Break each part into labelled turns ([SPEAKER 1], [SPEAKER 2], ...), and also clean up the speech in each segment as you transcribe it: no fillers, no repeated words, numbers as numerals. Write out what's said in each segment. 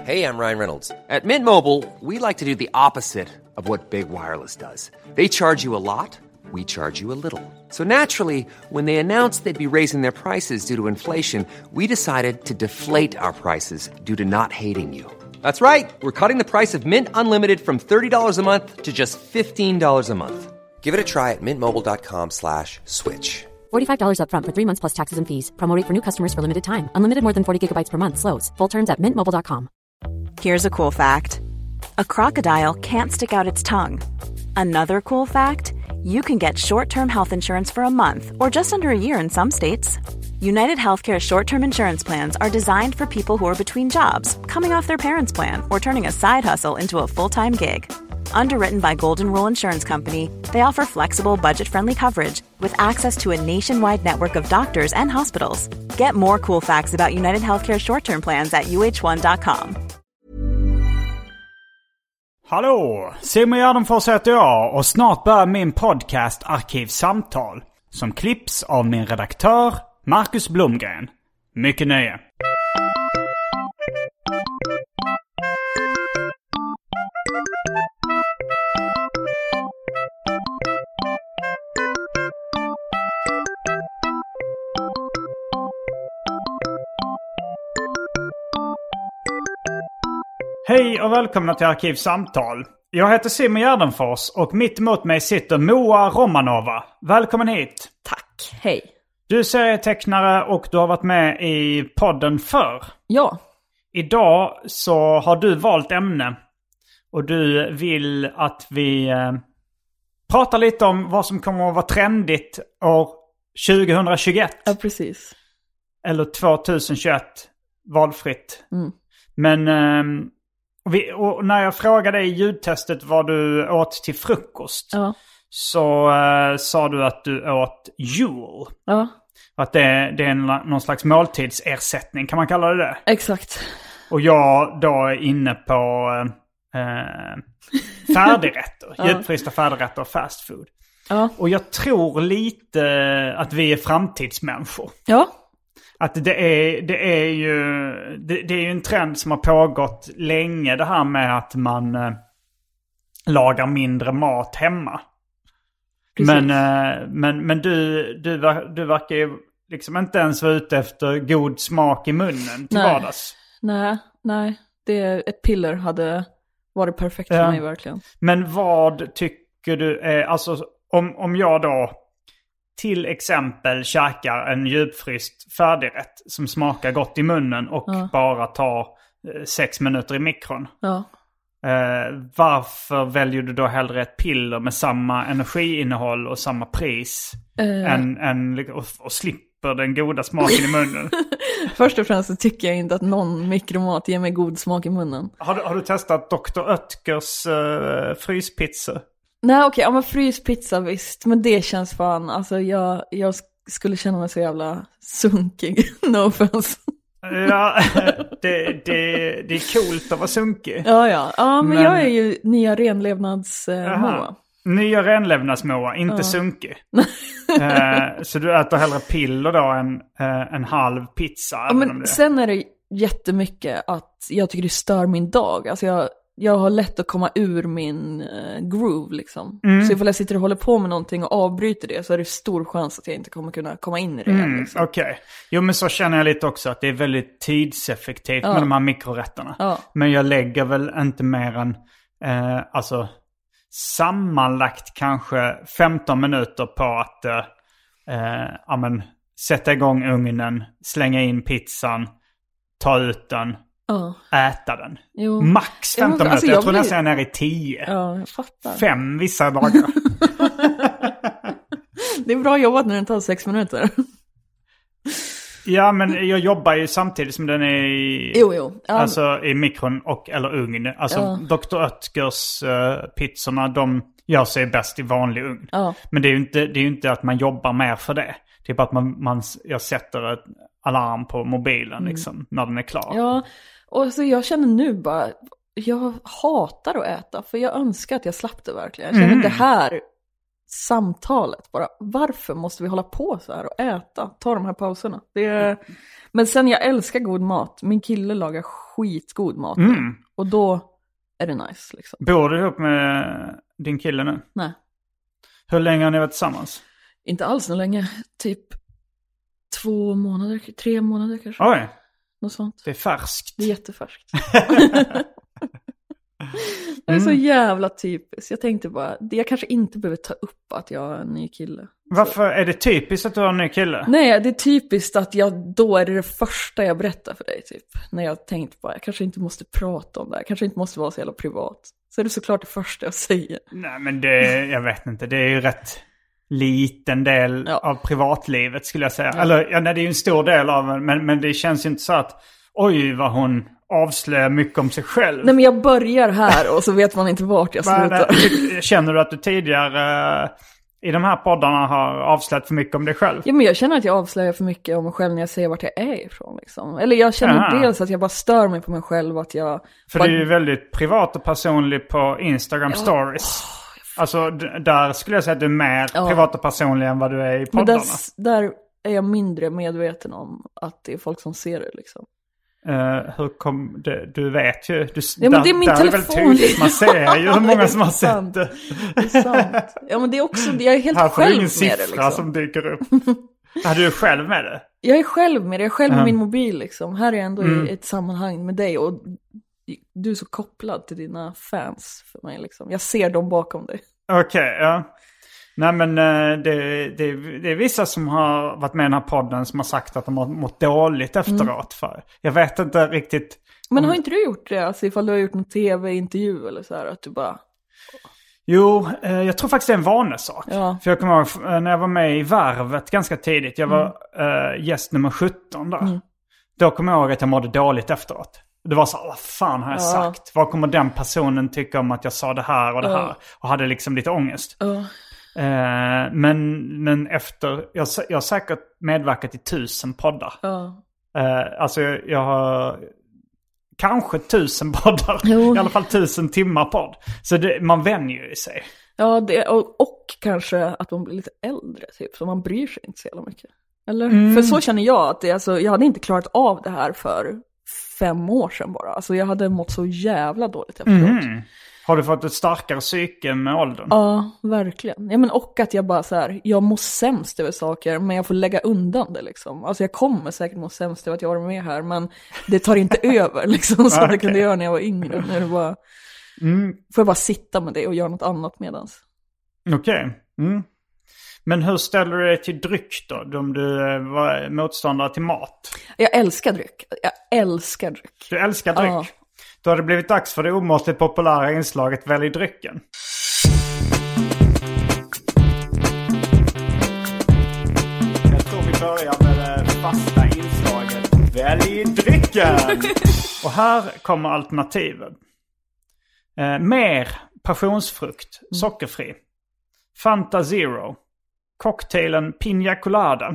[SPEAKER 1] Hey, I'm Ryan Reynolds. At Mint Mobile, we like to do the opposite of what Big Wireless does. They charge you a lot, we charge you a little. So naturally, when they announced they'd be raising their prices due to inflation, we decided to deflate our prices due to not hating you. That's right. We're cutting the price of Mint Unlimited from $30 a month to just $15 a month. Give it a try at mintmobile.com/switch.
[SPEAKER 2] $45 up front for 3 months plus taxes and fees. Promo rate for new customers for limited time. Unlimited more than 40 gigabytes per month slows. Full terms at mintmobile.com.
[SPEAKER 3] Here's a cool fact. A crocodile can't stick out its tongue. Another cool fact, you can get short-term health insurance for a month or just under a year in some states. United Healthcare short-term insurance plans are designed for people who are between jobs, coming off their parents' plan, or turning a side hustle into a full-time gig. Underwritten by Golden Rule Insurance Company, they offer flexible, budget-friendly coverage with access to a nationwide network of doctors and hospitals. Get more cool facts about United Healthcare short-term plans at uh1.com.
[SPEAKER 4] Hallå, Simon Gärdenfors heter jag och snart börjar min podcast Arkivsamtal som klipps av min redaktör Marcus Blomgren. Mycket nöje. Hej och välkomna till Arkivsamtal. Jag heter Simon Gärdenfors och mitt emot mig sitter Moa Romanova. Välkommen hit.
[SPEAKER 5] Tack, hej.
[SPEAKER 4] Du är serietecknare och du har varit med i podden förr.
[SPEAKER 5] Ja.
[SPEAKER 4] Idag så har du valt ämne och du vill att vi pratar lite om vad som kommer att vara trendigt år 2021.
[SPEAKER 5] Ja, precis.
[SPEAKER 4] Eller 2021, valfritt.
[SPEAKER 5] Mm.
[SPEAKER 4] Men och när jag frågade i ljudtestet vad du åt till frukost, så sa du att du åt jul.
[SPEAKER 5] Ja.
[SPEAKER 4] Att det är någon slags måltidsersättning, kan man kalla det det?
[SPEAKER 5] Exakt.
[SPEAKER 4] Och jag då är inne på färdigrätter, djupfrysta färdigrätter och fast food.
[SPEAKER 5] Ja.
[SPEAKER 4] Och jag tror lite att vi är framtidsmänniskor.
[SPEAKER 5] Ja.
[SPEAKER 4] Att det är ju en trend som har pågått länge, det här med att man lagar mindre mat hemma.
[SPEAKER 5] Precis.
[SPEAKER 4] Men du verkar ju liksom inte ens vara ute efter god smak i munnen till vardags.
[SPEAKER 5] Nej. Ett piller hade varit perfekt för mig verkligen.
[SPEAKER 4] Men vad tycker du är, alltså om jag då till exempel käkar en djupfryst färdigrätt som smakar gott i munnen och bara tar 6 minuter i mikron. Ja. Varför väljer du då hellre ett piller med samma energiinnehåll och samma pris och slipper den goda smaken i munnen?
[SPEAKER 5] Först och främst så tycker jag inte att någon mikromat ger mig god smak i munnen.
[SPEAKER 4] Har du testat Dr. Oetkers fryspizza?
[SPEAKER 5] Nej, okej. Ja, men fryspizza visst. Men det känns fan... Alltså jag skulle känna mig så jävla sunkig. No offense.
[SPEAKER 4] Ja, det är coolt att vara sunkig.
[SPEAKER 5] Ja, men jag är ju nya renlevnadsmåa.
[SPEAKER 4] Nya renlevnadsmåa, inte sunkig. Så du äter hellre piller då än en halv pizza?
[SPEAKER 5] Ja, men sen är det jättemycket att jag tycker det stör min dag. Alltså jag har lätt att komma ur min groove liksom. Så ifall jag sitter och håller på med någonting och avbryter det, så är det stor chans att jag inte kommer kunna komma in i det igen. Liksom.
[SPEAKER 4] Okej. Jo, men så känner jag lite också att det är väldigt tidseffektivt med de här mikrorätterna. Ja. Men jag lägger väl inte mer än alltså sammanlagt kanske 15 minuter på att sätta igång ugnen, slänga in pizzan, ta ut den, äta den. Jo. Max 15 minuter. Alltså, jag tror nästan jag är nere i 10.
[SPEAKER 5] Ja, jag fattar.
[SPEAKER 4] 5 vissa dagar.
[SPEAKER 5] Det är bra jobbat när den tar 6 minuter.
[SPEAKER 4] Ja, men jag jobbar ju samtidigt som den är alltså i mikron eller ugn. Alltså Dr. Oetkers pizzorna, de gör sig bäst i vanlig ugn. Men det är ju inte att man jobbar mer för det. Det är bara att jag sätter ett alarm på mobilen liksom, när den är klar.
[SPEAKER 5] Ja, och så jag känner nu bara, jag hatar att äta, för jag önskar att jag slapp det verkligen. Jag känner det här samtalet bara. Varför måste vi hålla på så här och äta? Ta de här pauserna. Men sen jag älskar god mat. Min kille lagar skitgod mat. Och då är det nice liksom.
[SPEAKER 4] Bor du ihop med din kille nu?
[SPEAKER 5] Nej.
[SPEAKER 4] Hur länge har ni varit tillsammans?
[SPEAKER 5] Inte alls så länge. Typ 2 månader, 3 månader kanske.
[SPEAKER 4] Oj.
[SPEAKER 5] Något sånt.
[SPEAKER 4] Det är färskt.
[SPEAKER 5] Det är jättefärskt. Det är så jävla typiskt. Jag tänkte bara, jag kanske inte behöver ta upp att jag har en ny kille.
[SPEAKER 4] Varför är det typiskt att du har en ny kille?
[SPEAKER 5] Nej, det är typiskt att då är det första jag berättar för dig typ. När jag tänkt bara, jag kanske inte måste prata om det här. Kanske inte måste vara så jävla privat. Så är det såklart det första jag säger.
[SPEAKER 4] Nej, men jag vet inte. Det är ju rätt liten del av privatlivet skulle jag säga. Eller nej, det är ju en stor del av men det känns ju inte så att oj vad hon avslöjar mycket om sig själv.
[SPEAKER 5] Nej, men jag börjar här och så vet man inte vart jag slutar.
[SPEAKER 4] Känner du att du tidigare i de här poddarna har avslöjat för mycket om dig själv?
[SPEAKER 5] Ja, men jag känner att jag avslöjar för mycket om mig själv när jag säger vart jag är ifrån liksom. Eller jag känner dels att jag bara stör mig på mig själv att jag...
[SPEAKER 4] För det är ju väldigt privat och personlig på Instagram stories. Alltså där skulle jag säga att du är mer privat och personlig än vad du är i poddarna.
[SPEAKER 5] Men där är jag mindre medveten om att det är folk som ser det liksom.
[SPEAKER 4] Hur kom det? Du vet ju.
[SPEAKER 5] Men det är min telefon.
[SPEAKER 4] Man ser ju hur många som har sett det.
[SPEAKER 5] Det är sant. Ja, men det är också, jag är helt
[SPEAKER 4] här
[SPEAKER 5] själv
[SPEAKER 4] ingen
[SPEAKER 5] med det liksom.
[SPEAKER 4] Som dyker upp. Är du själv med det?
[SPEAKER 5] Jag är själv med det. Jag är själv med min mobil liksom. Här är jag ändå i ett sammanhang med dig och du är så kopplad till dina fans för mig liksom. Jag ser dem bakom dig.
[SPEAKER 4] Okej, ja. Nej, men det är vissa som har varit med i den här podden som har sagt att de har mått dåligt efteråt. För jag vet inte riktigt.
[SPEAKER 5] Men har inte du gjort det? Alltså ifall du har gjort en tv-intervju eller så här, att du bara...
[SPEAKER 4] Jo, jag tror faktiskt det är en vanesak.
[SPEAKER 5] Ja.
[SPEAKER 4] För jag kommer ihåg när jag var med i Värvet ganska tidigt. Jag var gäst nummer 17 där. Då kommer jag ihåg att jag mådde dåligt efteråt. Det var så, vad fan har jag sagt? Vad kommer den personen tycka om att jag sa det här och det här? Och hade liksom lite ångest. Men efter, jag har säkert medverkat i 1000 poddar. Alltså jag har kanske 1000 poddar. I alla fall 1000 timmar podd. Så man vänjer ju i sig. Ja,
[SPEAKER 5] och kanske att man blir lite äldre typ. Så man bryr sig inte så jävla mycket. Eller? För så känner jag att jag hade inte klarat av det här för 5 år sedan bara. Alltså jag hade mått så jävla dåligt efteråt.
[SPEAKER 4] Har du fått ett starkare psyke med åldern?
[SPEAKER 5] Ja, verkligen. Ja, men och att jag bara så här, jag mår sämst över saker, men jag får lägga undan det liksom. Alltså jag kommer säkert må sämst över att jag var med här, men det tar inte över liksom som det kunde göra när jag var yngre. När det bara, får jag bara sitta med det och göra något annat medans.
[SPEAKER 4] Okej. Men hur ställer du dig till dryck då? Om du var motståndare till mat?
[SPEAKER 5] Jag älskar dryck. Jag älskar dryck.
[SPEAKER 4] Du älskar dryck? Ja. Då har det blivit dags för det omåttligt populära inslaget Välj drycken. Jag tror vi börjar med det fasta inslaget Välj drycken! Och här kommer alternativen. Mer passionsfrukt, sockerfri. Fanta Zero. Cocktailen Pina Colada.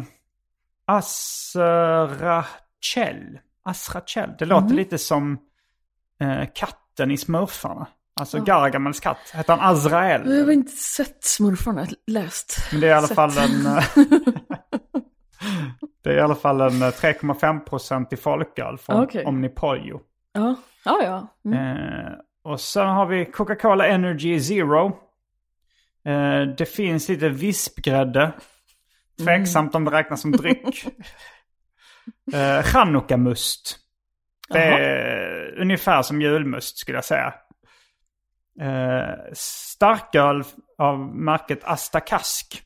[SPEAKER 4] Asrachel. Det låter lite som katten i Smurfarna. Alltså Gargamels katt. Heter han Azrael?
[SPEAKER 5] Jag har inte sett Smurfarna, läst.
[SPEAKER 4] Men det är i alla fall en... det är i alla fall en 3,5% i folköl från Omnipollo.
[SPEAKER 5] Ja.
[SPEAKER 4] Och sen har vi Coca-Cola Energy Zero. Det finns lite vispgrädde. Tveksamt om det räknas som dryck. Chanukka-must. Det är ungefär som julmust skulle jag säga. Starköl av märket Astakask.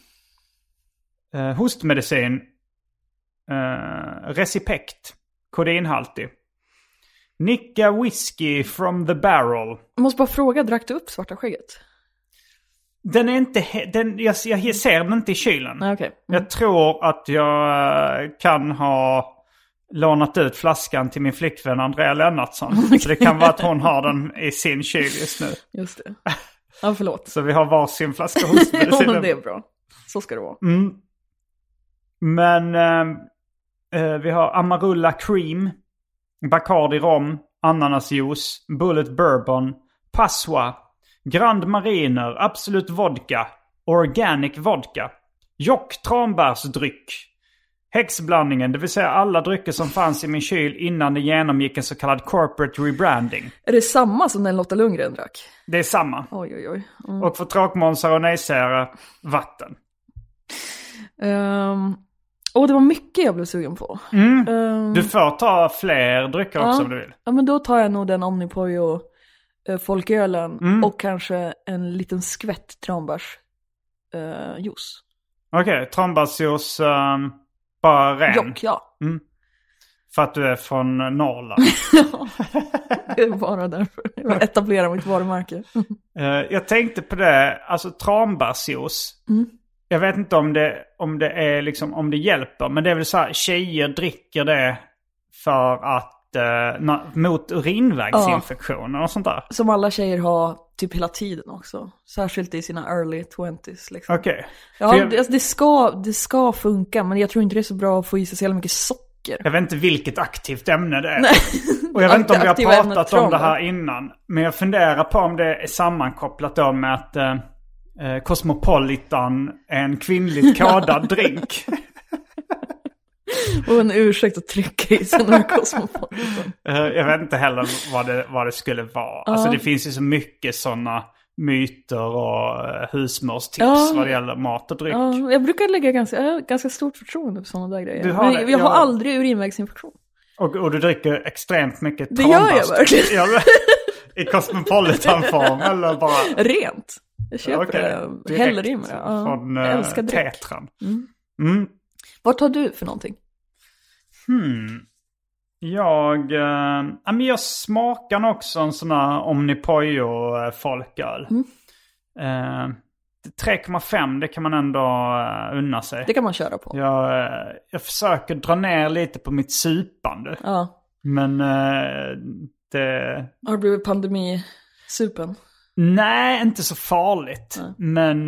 [SPEAKER 4] Hostmedicin. Recipekt. Kodinhaltig. Nicka whisky from the barrel.
[SPEAKER 5] Jag måste bara fråga, drack du upp svarta skägget?
[SPEAKER 4] Den är inte... jag ser den inte i kylen.
[SPEAKER 5] Okay.
[SPEAKER 4] Jag tror att jag kan ha lånat ut flaskan till min flickvän Andrea Lennartsson. Så det kan vara att hon har den i sin kyl just nu.
[SPEAKER 5] Just det. Ja, förlåt.
[SPEAKER 4] Så vi har varsin flaska hos mig.
[SPEAKER 5] Ja, det är bra. Så ska det vara.
[SPEAKER 4] Men vi har Amarula Cream, Bacardi Rom, Ananasjuice, Bullet Bourbon, Passoa, Grand Mariner, Absolut Vodka Organic vodka. Jock tranbärsdryck. Häxblandningen, det vill säga alla drycker som fanns i min kyl innan det genomgick en så kallad corporate rebranding.
[SPEAKER 5] Är det samma som den Lotta Lundgren drack?
[SPEAKER 4] Det är samma.
[SPEAKER 5] Oj.
[SPEAKER 4] Och för tråkmånsar och nejsägare, vatten.
[SPEAKER 5] Det var mycket jag blev sugen på.
[SPEAKER 4] Du får ta fler drycker också om du vill.
[SPEAKER 5] Ja, men då tar jag nog den Omnipollo folkölen och kanske en liten skvätt tranbärsjuice.
[SPEAKER 4] Okej, tranbärsjuice bara ren.
[SPEAKER 5] Jock, ja.
[SPEAKER 4] För att du är från Norrland.
[SPEAKER 5] Det är bara därför. Jag etablerar mitt varumärke.
[SPEAKER 4] Jag tänkte på det, alltså tranbärsjuice. Jag vet inte om det är liksom, om det hjälper, men det är väl så här, tjejer dricker det för att mot urinvägsinfektioner och sånt där.
[SPEAKER 5] Som alla tjejer har typ hela tiden också. Särskilt i sina early 20s liksom.
[SPEAKER 4] Okej.
[SPEAKER 5] Ja, det ska funka, men jag tror inte det är så bra att få i sig så jävla mycket socker.
[SPEAKER 4] Jag vet inte vilket aktivt ämne det är.
[SPEAKER 5] Nej.
[SPEAKER 4] Och jag vet inte om vi har pratat om det här innan. Men jag funderar på om det är sammankopplat då med att Cosmopolitan är en kvinnligt kodad drink.
[SPEAKER 5] Och en ursäkt att trycka i sig några Cosmopolitan.
[SPEAKER 4] Jag vet inte heller vad det skulle vara. Alltså det finns ju så mycket sådana myter och husmorstips vad det gäller mat och dryck.
[SPEAKER 5] Ja, jag brukar lägga ganska stort förtroende på sådana där grejer. Men jag har aldrig urinvägsinfektion.
[SPEAKER 4] Och du dricker extremt mycket
[SPEAKER 5] det gör jag verkligen.
[SPEAKER 4] I Cosmopolitan-form eller bara...
[SPEAKER 5] Rent. Jag köper det. Häller i mig det.
[SPEAKER 4] Från
[SPEAKER 5] jag älskar dryck.
[SPEAKER 4] Tetran.
[SPEAKER 5] Vad tar du för någonting?
[SPEAKER 4] Jag smakar också en sån här Omnipollo folköl. 3,5, det kan man ändå unna sig.
[SPEAKER 5] Det kan man köra på.
[SPEAKER 4] Jag försöker dra ner lite på mitt supande.
[SPEAKER 5] Ja.
[SPEAKER 4] Men det...
[SPEAKER 5] Har du blivit pandemisupen?
[SPEAKER 4] Nej, inte så farligt. Men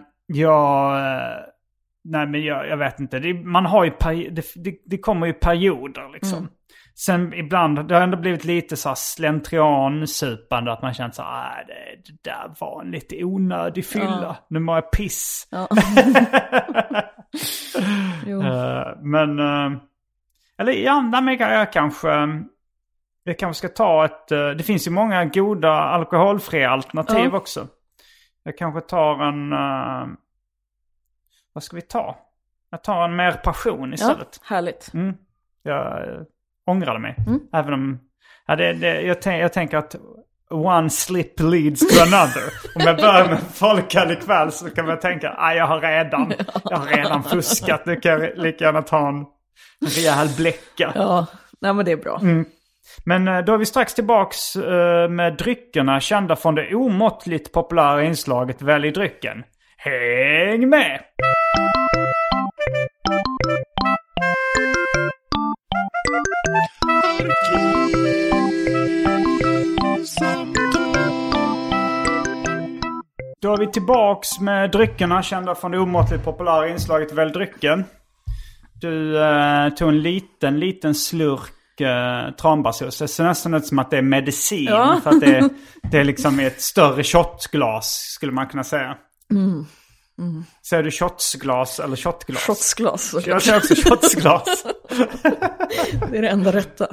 [SPEAKER 4] jag vet inte. Man har ju det kommer ju perioder liksom. Sen ibland, det har ändå blivit lite så här slentrian-supande att man känner så här, det där var en lite onödig fylla. Nu mår jag piss.
[SPEAKER 5] Ja.
[SPEAKER 4] Jag kanske ska ta det finns ju många goda alkoholfria alternativ också. Jag kanske tar en... vad ska vi ta? Jag tar en mer passion istället.
[SPEAKER 5] Ja, härligt.
[SPEAKER 4] Jag ångrade mig. Även om... jag tänker att one slip leads to another. Om jag börjar med folköl ikväll så kan man tänka jag har redan fuskat. Nu kan jag lika gärna ta en rejäl bläcka.
[SPEAKER 5] Ja, nej, men det är bra.
[SPEAKER 4] Men då är vi strax tillbaks med dryckerna kända från det omåttligt populära inslaget Välj drycken. Häng med! Då är vi tillbaks med dryckerna kända från det omåttligt populära inslaget Välj drycken. Du tog en liten slurk tranbärsjuice. Det ser nästan ut som att det är medicin. För att det är liksom ett större shotglas skulle man kunna säga. Säger du shotsglas eller shotglas?
[SPEAKER 5] Shotsglas.
[SPEAKER 4] Jag säger också shotsglas.
[SPEAKER 5] Det är det enda rätta.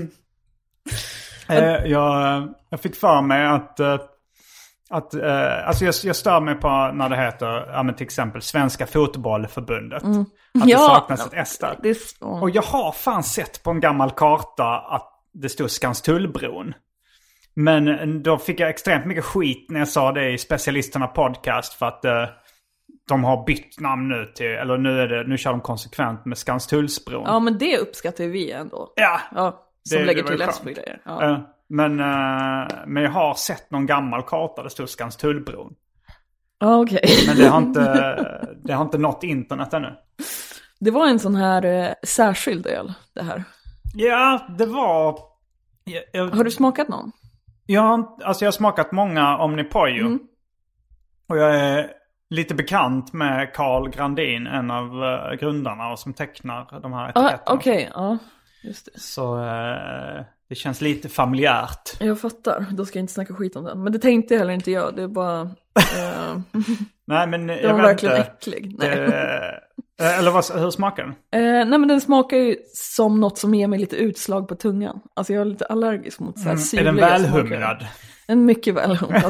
[SPEAKER 4] Jag fick för mig att alltså jag stör mig på när det heter till exempel Svenska fotbollförbundet. Att det saknas ett S där. Och jag har fan sett på en gammal karta att det stod Skanstullbron. Men då fick jag extremt mycket skit när jag sa det i Specialisterna podcast för att de har bytt namn nu till, eller nu kör de konsekvent med Skanstullsbron.
[SPEAKER 5] Ja, men det uppskattar vi ändå.
[SPEAKER 4] Ja.
[SPEAKER 5] Som lägger till S för grejer. Ja.
[SPEAKER 4] Men jag har sett någon gammal karta där det stod Skanstullbron.
[SPEAKER 5] Okej.
[SPEAKER 4] Men det har inte nått internet ännu.
[SPEAKER 5] Det var en sån här särskild öl, det här.
[SPEAKER 4] Ja, det var...
[SPEAKER 5] Har du smakat någon?
[SPEAKER 4] Ja, alltså jag har smakat många Omnipollo. Och jag är lite bekant med Carl Grandin, en av grundarna och som tecknar de här etiketterna.
[SPEAKER 5] Okej, ja. Just det.
[SPEAKER 4] Så Det känns lite familjärt.
[SPEAKER 5] Jag fattar, då ska jag inte snacka skit om den. Men det tänkte jag heller inte jag, det är bara...
[SPEAKER 4] Nej, men
[SPEAKER 5] det var verkligen äcklig. Nej.
[SPEAKER 4] Eller hur smakar den?
[SPEAKER 5] Nej, men den smakar ju som något som ger mig lite utslag på tungan. Alltså jag är lite allergisk mot så här syrliga.
[SPEAKER 4] Är den välhumrad?
[SPEAKER 5] En mycket välhumrad.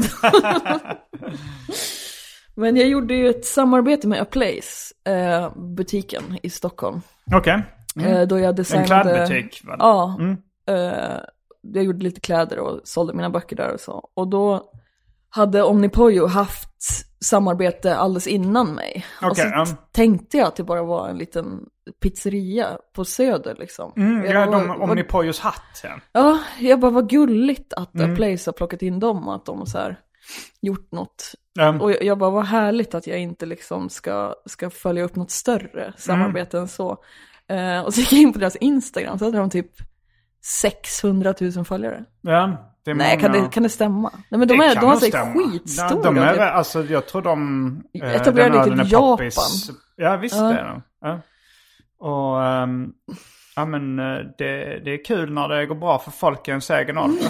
[SPEAKER 5] Men jag gjorde ju ett samarbete med A Place, butiken i Stockholm.
[SPEAKER 4] Okej.
[SPEAKER 5] Då jag designade...
[SPEAKER 4] En klädbutik? Va?
[SPEAKER 5] Ja. Jag gjorde lite kläder och sålde mina böcker där och så. Och då hade Omnipojo haft samarbete alldeles innan mig.
[SPEAKER 4] Okay,
[SPEAKER 5] och så tänkte jag att det bara var en liten pizzeria på Söder liksom.
[SPEAKER 4] Omnipojos hatt. Ja.
[SPEAKER 5] Ja, jag bara var gulligt att A Place har plockat in dem och att de har så här gjort något. Och jag bara, vad härligt att jag inte liksom ska följa upp något större samarbete än så. Och så gick jag in på deras Instagram så hade de typ 600 000 följare.
[SPEAKER 4] Ja, det är
[SPEAKER 5] nej,
[SPEAKER 4] många...
[SPEAKER 5] kan det stämma? Nej, men de har sig skitstora.
[SPEAKER 4] De är, alltså, jag tror de...
[SPEAKER 5] etablerade i typ Japan.
[SPEAKER 4] Ja, visst det är de. Ja. Och ja, men det är kul när det går bra för folk i ens egen ålder.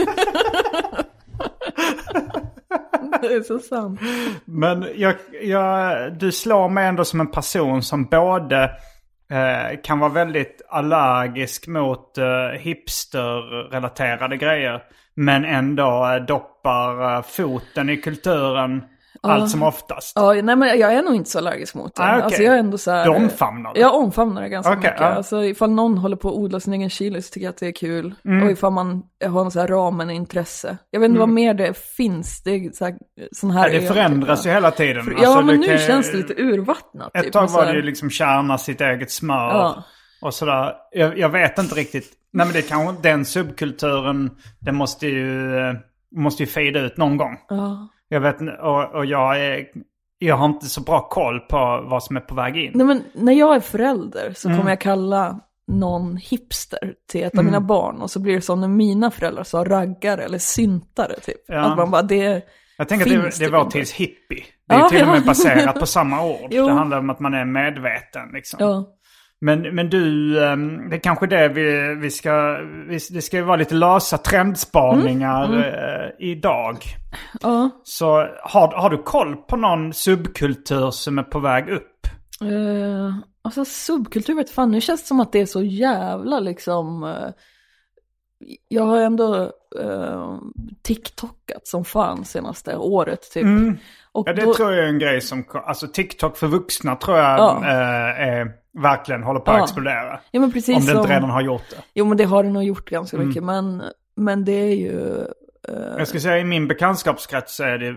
[SPEAKER 5] Det är så sant.
[SPEAKER 4] Men du slår mig ändå som en person som både kan vara väldigt allergisk mot hipster-relaterade grejer, men ändå doppar foten i kulturen allt som oftast.
[SPEAKER 5] Ja, nej, men jag är nog inte så allergisk mot det.
[SPEAKER 4] Okay.
[SPEAKER 5] Alltså jag är ändå så här,
[SPEAKER 4] du omfamnar det?
[SPEAKER 5] Jag omfamnar det ganska mycket. Alltså ifall någon håller på att odla sin egen chili så tycker jag att det är kul. Och ifall man har någon så här ramen intresse. Jag vet inte vad mer det finns. Det är sån här...
[SPEAKER 4] Ja, det förändras ju hela tiden.
[SPEAKER 5] Ja, alltså, men nu känns det lite urvattnat.
[SPEAKER 4] Ett tag var det ju liksom kärna sitt eget smör. Och sådär. Jag vet inte riktigt. Nej, men det kan, den subkulturen, den måste ju fejda ut någon gång.
[SPEAKER 5] Ja.
[SPEAKER 4] Jag vet, och jag har inte så bra koll på vad som är på väg in.
[SPEAKER 5] Nej, men när jag är förälder så kommer jag kalla någon hipster till ett av mina barn. Och så blir det som när mina föräldrar sa raggare eller syntare typ.
[SPEAKER 4] Ja.
[SPEAKER 5] Att man bara,
[SPEAKER 4] jag tänker att det var tills hippie. Det är till och med baserat på samma ord. Det handlar om att man är medveten liksom.
[SPEAKER 5] Ja.
[SPEAKER 4] Men du, det är kanske det vi ska... Det ska ju vara lite lösa trendspaningar idag.
[SPEAKER 5] Ja.
[SPEAKER 4] Så har du koll på någon subkultur som är på väg upp?
[SPEAKER 5] Alltså subkultur vet fan, nu känns det som att det är så jävla liksom... Jag har ändå TikTokat som fan senaste året typ. Och
[SPEAKER 4] ja, det tror jag är en grej som... Alltså TikTok för vuxna tror jag verkligen håller på att explodera.
[SPEAKER 5] Ja, men precis.
[SPEAKER 4] Om det inte redan har gjort det.
[SPEAKER 5] Jo, men det har det nog gjort ganska mycket. Men det är ju...
[SPEAKER 4] Jag ska säga i min bekantskapskrets så är det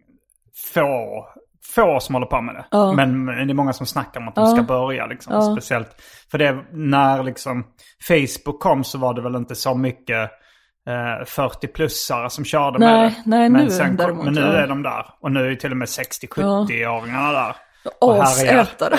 [SPEAKER 4] få som håller på med det. Men det är många som snackar om att de ska börja liksom. Speciellt för det när liksom Facebook kom så var det väl inte så mycket 40-plussare som körde med det.
[SPEAKER 5] Nej,
[SPEAKER 4] men
[SPEAKER 5] nu
[SPEAKER 4] nu är de där. Och nu är till och med 60-70-åringarna där.
[SPEAKER 5] Asätare.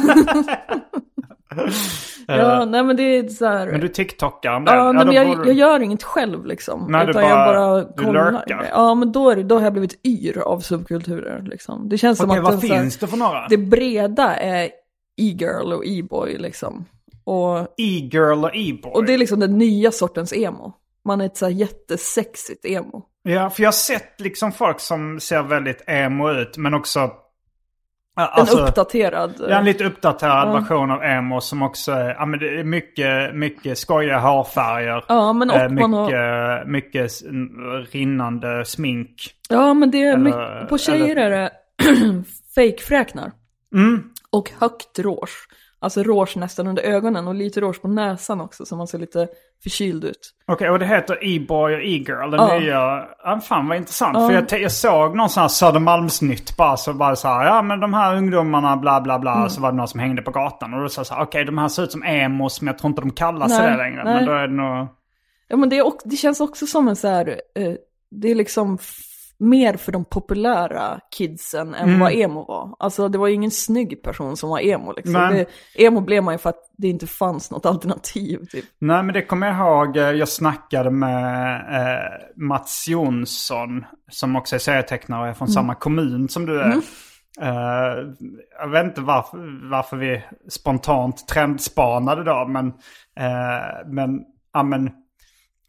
[SPEAKER 5] Ja, nej men det är så här...
[SPEAKER 4] Men du TikTokar?
[SPEAKER 5] Ja, men jag gör inget själv liksom.
[SPEAKER 4] Nej,
[SPEAKER 5] utan jag bara
[SPEAKER 4] du
[SPEAKER 5] kollar.
[SPEAKER 4] lurkar.
[SPEAKER 5] Ja, men då har jag blivit yr av subkulturer liksom. Det känns som att...
[SPEAKER 4] vad finns det för några?
[SPEAKER 5] Det breda är e-girl och e-boy liksom. Och
[SPEAKER 4] e-girl och e-boy? Och
[SPEAKER 5] det är liksom den nya sortens emo. Man är ett så här jättesexigt emo.
[SPEAKER 4] Ja, för jag har sett liksom folk som ser väldigt emo ut, men också...
[SPEAKER 5] Alltså, en uppdaterad...
[SPEAKER 4] Ja, en lite uppdaterad version av emo som också är... Ja, men det är mycket skojiga hårfärger.
[SPEAKER 5] Ja, men
[SPEAKER 4] mycket rinnande smink.
[SPEAKER 5] Ja, men det är mycket... På tjejer är det fake-fräknar. Och högt rouge. Alltså rouge nästan under ögonen och lite rouge på näsan också så man ser lite förkyld ut. Okej,
[SPEAKER 4] och det heter e-boy och e-girl. Den nya... Ja, fan vad intressant. För jag såg någon sån här Södermalmsnytt bara så här, ja men de här ungdomarna bla bla bla. Så var det någon som hängde på gatan. Och då sa jag så här, okej, de här ser ut som emos men jag tror inte de kallar sig det längre. Nej. Men då är det nog...
[SPEAKER 5] Ja, men det känns också som en så här... det är liksom... mer för de populära kidsen än vad emo var. Alltså det var ju ingen snygg person som var emo liksom. Emo blev man ju för att det inte fanns något alternativ typ.
[SPEAKER 4] Nej, men det kommer jag ihåg. Jag snackade med Mats Jonsson som också är serietecknare och är från samma kommun som du är. Jag vet inte varför vi spontant trendspanade då, men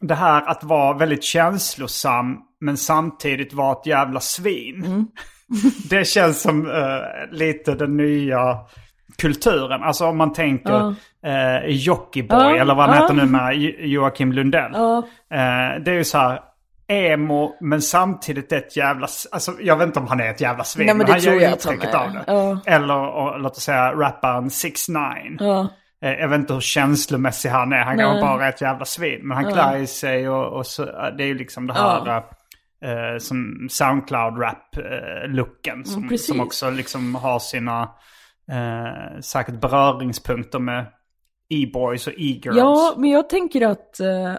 [SPEAKER 4] det här att vara väldigt känslosam men samtidigt vara ett jävla svin. Det känns som lite den nya kulturen. Alltså om man tänker Jockiboi eller vad han heter nu med Joakim Lundell. Det är ju så här emo men samtidigt ett jävla... Alltså jag vet inte om han är ett jävla svin.
[SPEAKER 5] Nej, men
[SPEAKER 4] han
[SPEAKER 5] tror
[SPEAKER 4] gör
[SPEAKER 5] jag
[SPEAKER 4] uttrycket av det. Eller låt oss säga rapparen 6ix9ine. Jag vet inte hur känslomässig han är. Han kan bara ett jävla svin. Men han klär i sig och så, det är ju liksom det här som Soundcloud-rap-looken. Som också liksom har sina säkert beröringspunkter med e-boys och e-girls.
[SPEAKER 5] Ja, men jag tänker att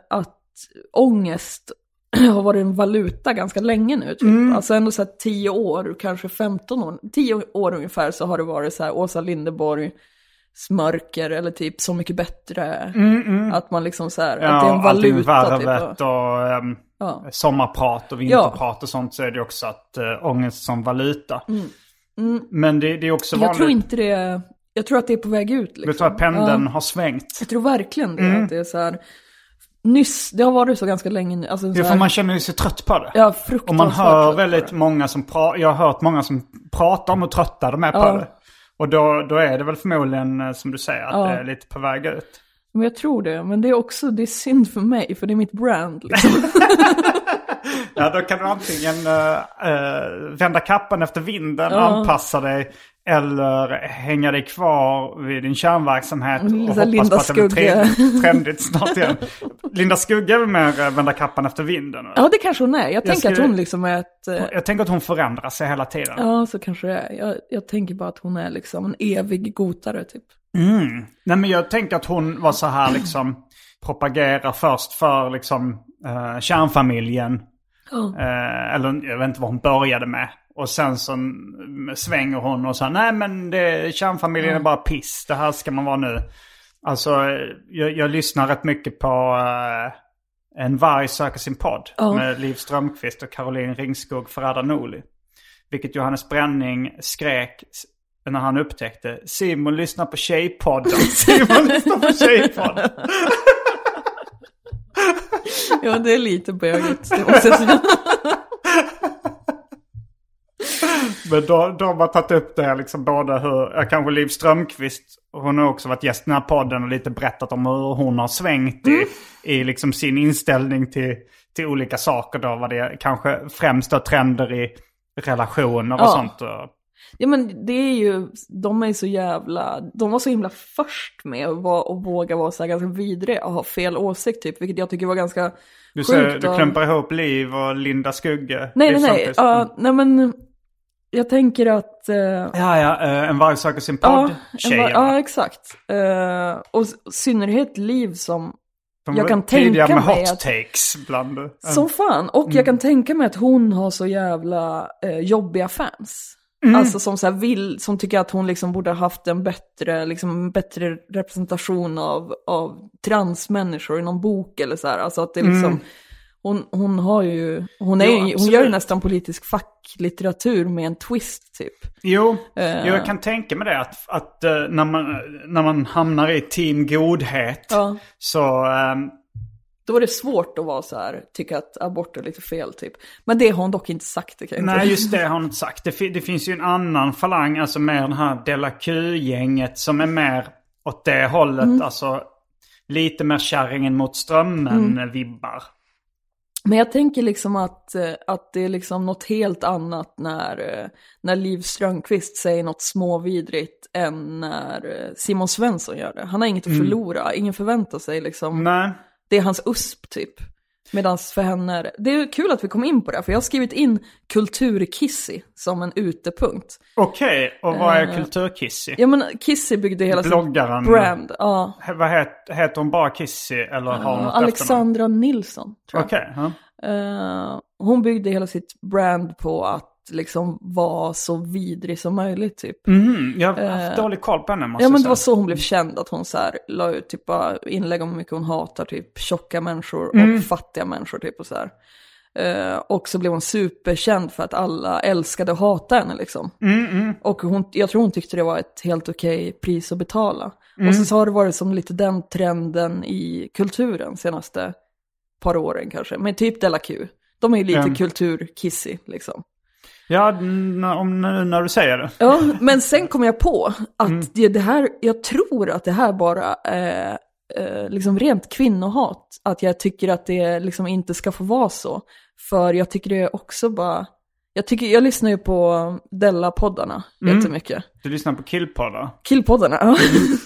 [SPEAKER 5] ångest har varit en valuta ganska länge nu. Typ. Alltså ändå så här 10 år, kanske 15 år. 10 år ungefär så har det varit så här Åsa Linderborg... smörker eller typ Så mycket bättre. Att man liksom så här, att det är en valuta
[SPEAKER 4] typ. Och sommarprat och vinterprat och sånt, så är det också att ångest som valuta. Men det är också vanligt.
[SPEAKER 5] Jag tror inte det. Jag tror att det är på väg ut liksom.
[SPEAKER 4] Jag tror att pendeln har svängt.
[SPEAKER 5] Jag tror verkligen det. Att det är så här nyss, det har varit så ganska länge nu. Alltså,
[SPEAKER 4] det är för man känner sig trött på det.
[SPEAKER 5] Ja, fruktansvärt.
[SPEAKER 4] Och man hör väldigt många som jag har hört många som pratar om och trötta de är på det. Och då är det väl förmodligen, som du säger, att det är lite på väg ut.
[SPEAKER 5] Men jag tror det. Men det är synd för mig, för det är mitt brand. Liksom.
[SPEAKER 4] Ja, då kan du antingen vända kappan efter vinden, anpassa dig, eller hänga dig kvar vid din kärnverksamhet och hoppas
[SPEAKER 5] Linda
[SPEAKER 4] på att det blir trendigt snart igen. Linda Skugge är väl mer vända kappan efter vinden?
[SPEAKER 5] Ja, det kanske hon är. Jag tänker att hon liksom är
[SPEAKER 4] Jag tänker att hon förändrar sig hela tiden.
[SPEAKER 5] Ja, så kanske det är. Jag tänker bara att hon är liksom en evig gotare typ.
[SPEAKER 4] Nej, men jag tänker att hon var så här liksom propagerar först för liksom kärnfamiljen. Eller jag vet inte vad hon började med. Och sen så svänger hon och säger nej, men kärnfamiljen är bara piss. Det här ska man vara nu. Alltså jag lyssnar rätt mycket på En varg söker sin podd med Liv Strömquist och Caroline Ringskog Ferrada Noli. Vilket Johannes Bränning skrek när han upptäckte Simon lyssnar på Tjejpodden. Simon lyssnar på Tjejpodden.
[SPEAKER 5] Ja, det är lite bögigt. Det måste jag säga.
[SPEAKER 4] Men de har tagit upp det liksom både hur, kanske Liv Strömquist, hon har också varit gäst i den här podden och lite berättat om hur hon har svängt i liksom sin inställning till olika saker då, vad det kanske främst då trender i relationer och sånt.
[SPEAKER 5] Ja, men det är ju, de var så himla först med att våga vara så här ganska vidriga och ha fel åsikt typ, vilket jag tycker var ganska sjukt.
[SPEAKER 4] Du klumpar ihop Liv och Linda Skugge.
[SPEAKER 5] Nej. Nej, men jag tänker att...
[SPEAKER 4] En varg söker sin podd.
[SPEAKER 5] Ja, exakt. Och i synnerhet Liv som... Jag kan
[SPEAKER 4] tänka
[SPEAKER 5] mig
[SPEAKER 4] med hot takes bland...
[SPEAKER 5] Som fan. Och jag kan tänka mig att hon har så jävla jobbiga fans. Alltså som så här som tycker att hon liksom borde ha haft en bättre representation av transmänniskor i någon bok eller så här. Alltså att det liksom... Hon gör ju nästan politisk facklitteratur med en twist typ. Jo,
[SPEAKER 4] jag kan tänka mig det att när man hamnar i team godhet så...
[SPEAKER 5] Då är det svårt att vara så här, tycka att abort är lite fel typ. Men det har hon dock inte sagt. Det kan jag inte.
[SPEAKER 4] Nej, just det har hon inte sagt. Det finns ju en annan falang, alltså mer den här Della Q-gänget som är mer åt det hållet. Alltså lite mer kärringen mot strömmen-vibbar.
[SPEAKER 5] Men jag tänker liksom att det är liksom något helt annat när Liv Strömquist säger något småvidrigt än när Simon Svensson gör det. Han har inget att förlora, ingen förväntar sig liksom. Nej. Det är hans USP typ. Medan för henne, det är kul att vi kom in på det, för jag har skrivit in kulturkissy som en utepunkt.
[SPEAKER 4] Okej, och vad är kulturkissy?
[SPEAKER 5] Ja, men Kissy byggde hela
[SPEAKER 4] bloggaren,
[SPEAKER 5] sin brand. Ja.
[SPEAKER 4] Vad heter hon bara Kissy eller har hon något
[SPEAKER 5] Alexandra efternamn? Nilsson, tror jag.
[SPEAKER 4] Okej.
[SPEAKER 5] Hon byggde hela sitt brand på att liksom vara så vidrig som möjligt typ.
[SPEAKER 4] Jag har haft dålig koll på henne, måste
[SPEAKER 5] ja, men
[SPEAKER 4] säga.
[SPEAKER 5] det var så hon blev känd, att hon så här la ut typ inlägg om hur mycket hon hatar typ tjocka människor och fattiga människor typ och så här. Och så blev hon superkänd för att alla älskade och hatade henne liksom. Och jag tror hon tyckte det var ett helt okej pris att betala. Och så har det varit som lite den trenden i kulturen senaste par åren kanske. Men typ Della Q. De är ju lite kulturkissy liksom.
[SPEAKER 4] Ja, när du säger det.
[SPEAKER 5] Ja, men sen kom jag på att det här, jag tror att det här bara är liksom rent kvinnohat. Att jag tycker att det liksom inte ska få vara så. För jag tycker det är också bara... Jag lyssnar ju på Della-poddarna jättemycket.
[SPEAKER 4] Du lyssnar på killpoddar?
[SPEAKER 5] Killpoddarna,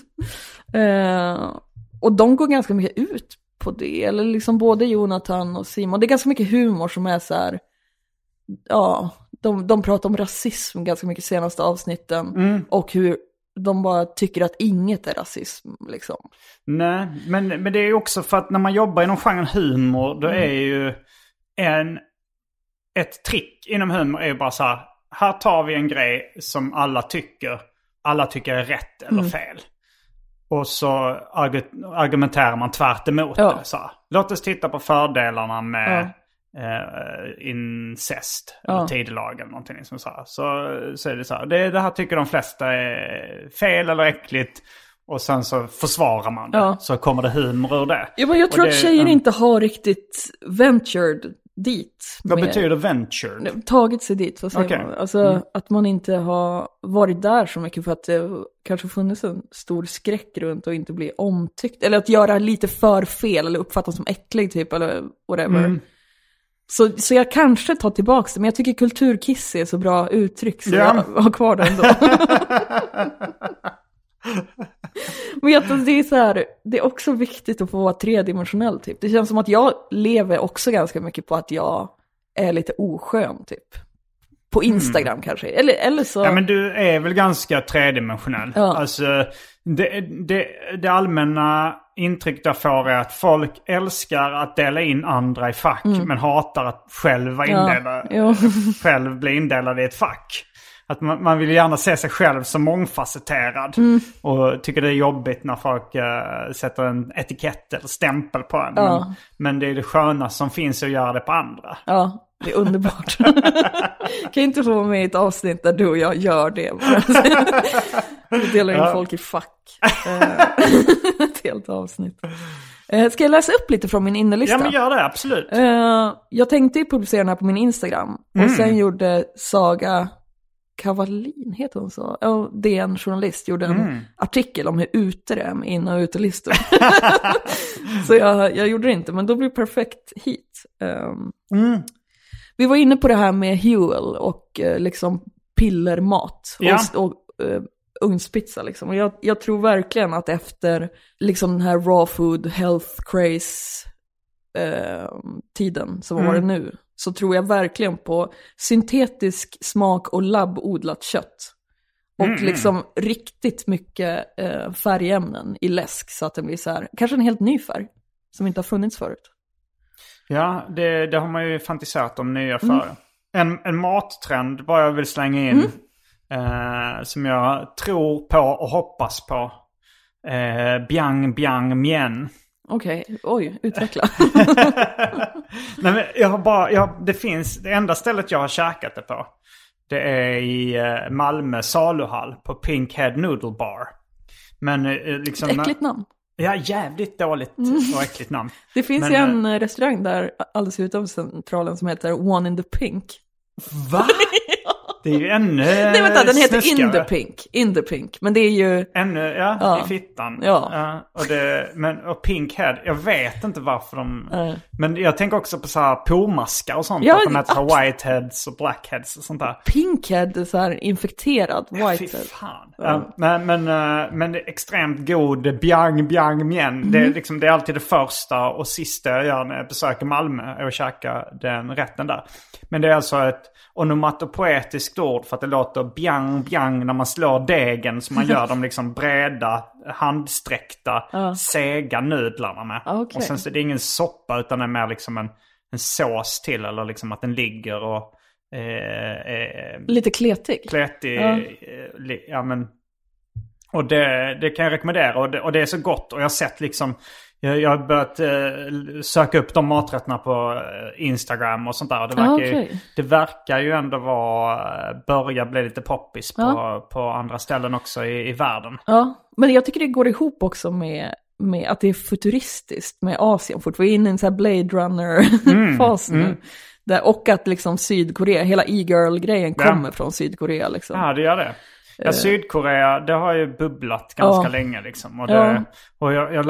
[SPEAKER 5] ja. Och de går ganska mycket ut på det. Eller liksom både Jonathan och Simon. Det är ganska mycket humor som är så här... Ja, de pratar om rasism ganska mycket senaste avsnitten. Och hur de bara tycker att inget är rasism liksom.
[SPEAKER 4] Nej, men det är ju också för att när man jobbar inom genren humor, då är ju ett trick inom humor är ju bara så här tar vi en grej som alla tycker är rätt eller fel. Och så argumenterar man tvärt emot det. Så här. Låt oss titta på fördelarna med incest eller tidelag eller någonting som så är det så här. Det här tycker de flesta är fel eller äckligt. Och sen så försvarar man det. Så kommer det humor ur det.
[SPEAKER 5] Ja, men jag tror att tjejer inte har riktigt ventured dit.
[SPEAKER 4] Vad betyder ventured?
[SPEAKER 5] Tagit sig dit, vad säger man? Alltså att man inte har varit där så mycket för att det kanske funnits en stor skräck runt och inte bli omtyckt. Eller att göra lite för fel eller uppfattas som äcklig typ eller whatever. Så jag kanske tar tillbaka det, men jag tycker kulturkiss är så bra uttryck så jag har kvar det ändå. Men det är så här, det är också viktigt att få vara tredimensionell typ. Det känns som att jag lever också ganska mycket på att jag är lite oskön typ. På Instagram kanske. Eller så...
[SPEAKER 4] Ja, men du är väl ganska tredimensionell. Ja. Alltså, det allmänna intryck jag får är att folk älskar att dela in andra i fack. Men hatar att själv bli indelad i ett fack. Att man vill gärna se sig själv som mångfacetterad. Och tycker det är jobbigt när folk sätter en etikett eller stämpel på en. Men det är det sköna som finns att göra det på andra.
[SPEAKER 5] Ja, det är underbart. Kan inte få med i ett avsnitt där du och jag gör det. Vi delar in folk i fack. Ett helt avsnitt. Ska jag läsa upp lite från min innelista?
[SPEAKER 4] Ja, men gör det, absolut.
[SPEAKER 5] Jag tänkte ju publicera den här på min Instagram. Och sen gjorde Saga... Kavallin heter hon så. DN-journalist gjorde en artikel om hur ute det är med in- och utelistor. Så jag gjorde det inte, men då blir det perfekt hit. Vi var inne på det här med Huel och liksom pillermat och ugnspizza liksom. Och jag tror verkligen att efter liksom den här raw food health craze tiden som var det nu, så tror jag verkligen på syntetisk smak och labbodlat kött. Och liksom riktigt mycket färgämnen i läsk så att den blir så här, kanske en helt ny färg som inte har funnits förut. Ja,
[SPEAKER 4] det har man ju fantiserat om nya för. En mattrend bara jag vill slänga in som jag tror på och hoppas på. Biang biang mien.
[SPEAKER 5] Okej, oj, utveckla.
[SPEAKER 4] Nej, men det enda stället jag har käkat det på. Det är i Malmö saluhall på Pink Head Noodle Bar. Men liksom...
[SPEAKER 5] Äckligt namn.
[SPEAKER 4] Ja, jävligt dåligt och äckligt namn.
[SPEAKER 5] Det finns ju en restaurang där alldeles utanför centralen som heter One in the Pink.
[SPEAKER 4] Va? Det är ju ännu
[SPEAKER 5] Nej, vänta, den heter
[SPEAKER 4] snuskare.
[SPEAKER 5] In the Pink. Men det är ju...
[SPEAKER 4] Ännu, i fittan.
[SPEAKER 5] Ja.
[SPEAKER 4] Och Pink Head, jag vet inte varför de... Men jag tänker också på så här pormaskar och sånt.
[SPEAKER 5] Ja,
[SPEAKER 4] att de heter så här whiteheads och blackheads och sånt där.
[SPEAKER 5] Pinkhead är så här infekterad whitehead.
[SPEAKER 4] Fy fan. Men det är extremt god biang biang mien. Det är alltid det första och sista jag gör när jag besöker Malmö. Är att käka den rätten där. Men det är alltså ett onomatopoetiskt ord för att det låter biang biang när man slår degen som man gör de liksom breda, handsträckta, sega nudlarna med.
[SPEAKER 5] Okay.
[SPEAKER 4] Och sen så är det ingen soppa utan det är mer liksom en sås till eller liksom att den ligger och...
[SPEAKER 5] lite kletig.
[SPEAKER 4] Och det kan jag rekommendera och det är så gott och jag har sett liksom... Jag har börjat söka upp de maträtterna på Instagram och sånt där. Och det verkar ju ändå börja bli lite poppis på andra ställen också i världen.
[SPEAKER 5] Ja, men jag tycker det går ihop också med med att det är futuristiskt med Asien. Fort vi är inne i en sån här Blade Runner-fas nu. Och att liksom Sydkorea, hela e-girl-grejen kommer från Sydkorea liksom.
[SPEAKER 4] Ja, det gör det. Ja, Sydkorea, det har ju bubblat ganska länge liksom. Och jag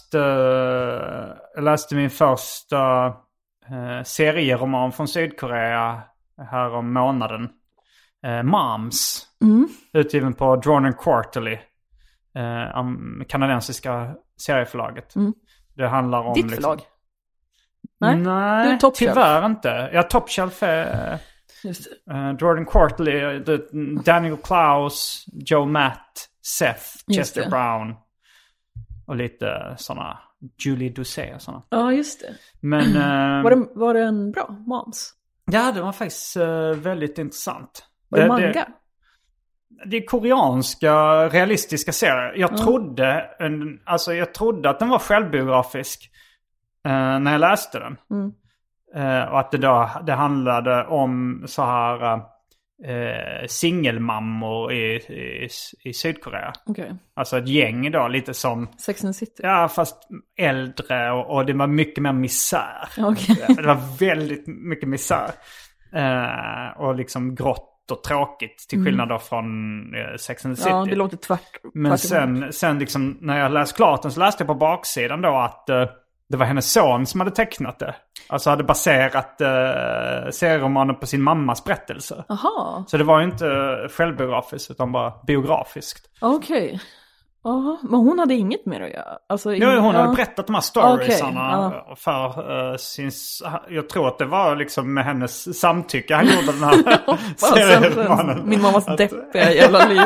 [SPEAKER 4] läste min första serieroman från Sydkorea här om månaden. Moms. Utgiven på Drawn & Quarterly. Kanadensiska serieförlaget. Det handlar om...
[SPEAKER 5] Ditt förlag?
[SPEAKER 4] Nej, tyvärr inte. Ja, Top Shelf är... Jordan Quarterly, Daniel Klaus, Joe Matt, Seth, Chester Brown och lite sådana, Julie Doucet och sådana.
[SPEAKER 5] Ja, just det.
[SPEAKER 4] Men
[SPEAKER 5] var det en bra Moms?
[SPEAKER 4] Ja, det var faktiskt väldigt intressant.
[SPEAKER 5] Var det manga?
[SPEAKER 4] Det är koreanska realistiska serier. Jag trodde att den var självbiografisk när jag läste den. Och att det handlade om så här singelmammor i Sydkorea.
[SPEAKER 5] Okay.
[SPEAKER 4] Alltså ett gäng då, lite som...
[SPEAKER 5] Sex and the City.
[SPEAKER 4] Ja, fast äldre och det var mycket mer misär.
[SPEAKER 5] Okay.
[SPEAKER 4] Det var väldigt mycket misär. Och liksom grått och tråkigt till skillnad då från Sex and the City.
[SPEAKER 5] Ja, det låter tvärt.
[SPEAKER 4] Men sen liksom när jag läste klart den så läste jag på baksidan då att det var hennes son som hade tecknat det. Alltså hade baserat serieromanen på sin mammas berättelser.
[SPEAKER 5] Aha.
[SPEAKER 4] Så det var ju inte självbiografiskt utan bara biografiskt.
[SPEAKER 5] Okej. Ja, men hon hade inget mer att göra. Alltså,
[SPEAKER 4] hon hade berättat de här storiesarna för sin... Jag tror att det var liksom med hennes samtycke han gjorde den här serieromanen.
[SPEAKER 5] Min mammas deppiga jävla liv.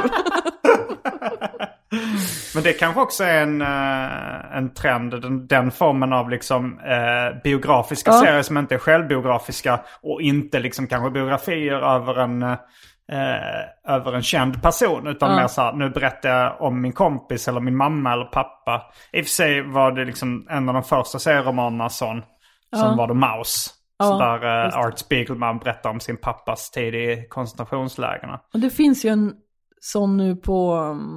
[SPEAKER 4] Men det kanske också är en trend, den formen av liksom biografiska serier som inte är självbiografiska och inte liksom kanske biografier över en känd person utan mer så här, nu berättar jag om min kompis eller min mamma eller pappa. I och för sig var det liksom en av de första serieromanerna som var The Mouse. Så där Art Spiegelman berättar om sin pappas tid i koncentrationslägerna.
[SPEAKER 5] Och det finns ju en sån nu på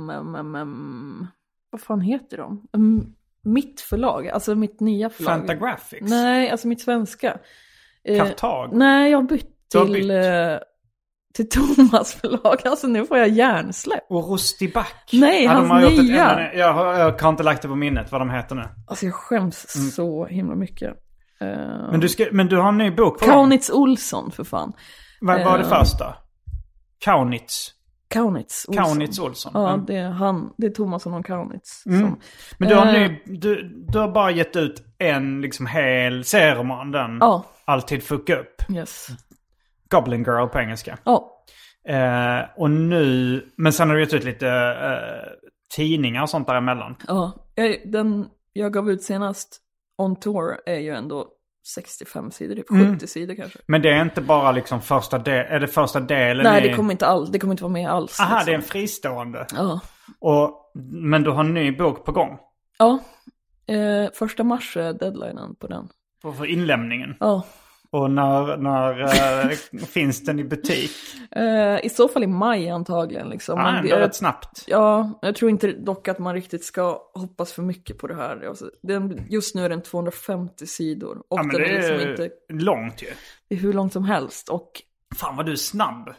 [SPEAKER 5] vad fan heter de? Mitt förlag, alltså mitt nya förlag.
[SPEAKER 4] Fantagraphics?
[SPEAKER 5] Nej, alltså mitt svenska.
[SPEAKER 4] Kartag?
[SPEAKER 5] Nej, jag har bytt till Thomas förlag. Alltså nu får jag hjärnsläpp.
[SPEAKER 4] Och Rustiback?
[SPEAKER 5] Nej, hans nya.
[SPEAKER 4] Jag har inte lagt det på minnet vad de heter nu.
[SPEAKER 5] Alltså jag skäms så himla mycket.
[SPEAKER 4] Men du har en ny bok på
[SPEAKER 5] Kaunitz Olsson för fan.
[SPEAKER 4] Vad var det första? Kaunitz Olsson.
[SPEAKER 5] Ja, det är Thomasson och Kaunitz.
[SPEAKER 4] Men du har bara gett ut en liksom hel serieroman, den Alltid fuck upp.
[SPEAKER 5] Yes.
[SPEAKER 4] Goblin Girl på engelska.
[SPEAKER 5] Ja.
[SPEAKER 4] Och nu, men sen har du gett ut lite tidningar och sånt däremellan.
[SPEAKER 5] Ja, den jag gav ut senast On Tour är ju ändå 65 sidor, typ 70 sidor kanske.
[SPEAKER 4] Men det är inte bara liksom är det första delen?
[SPEAKER 5] Nej, det kommer inte vara med alls.
[SPEAKER 4] Aha,
[SPEAKER 5] liksom.
[SPEAKER 4] Det är en fristående.
[SPEAKER 5] Ja.
[SPEAKER 4] Men du har en ny bok på gång?
[SPEAKER 5] Ja, 1 mars är deadlinen på den.
[SPEAKER 4] För inlämningen?
[SPEAKER 5] Ja.
[SPEAKER 4] Och när finns den i butik?
[SPEAKER 5] I så fall i maj antagligen. Liksom.
[SPEAKER 4] Men det är rätt snabbt.
[SPEAKER 5] Ja, jag tror inte dock att man riktigt ska hoppas för mycket på det här. Alltså, just nu är den 250 sidor. Och
[SPEAKER 4] men
[SPEAKER 5] den
[SPEAKER 4] det är
[SPEAKER 5] liksom inte
[SPEAKER 4] långt ju.
[SPEAKER 5] Det är hur långt som helst. Och...
[SPEAKER 4] Fan vad du är snabb.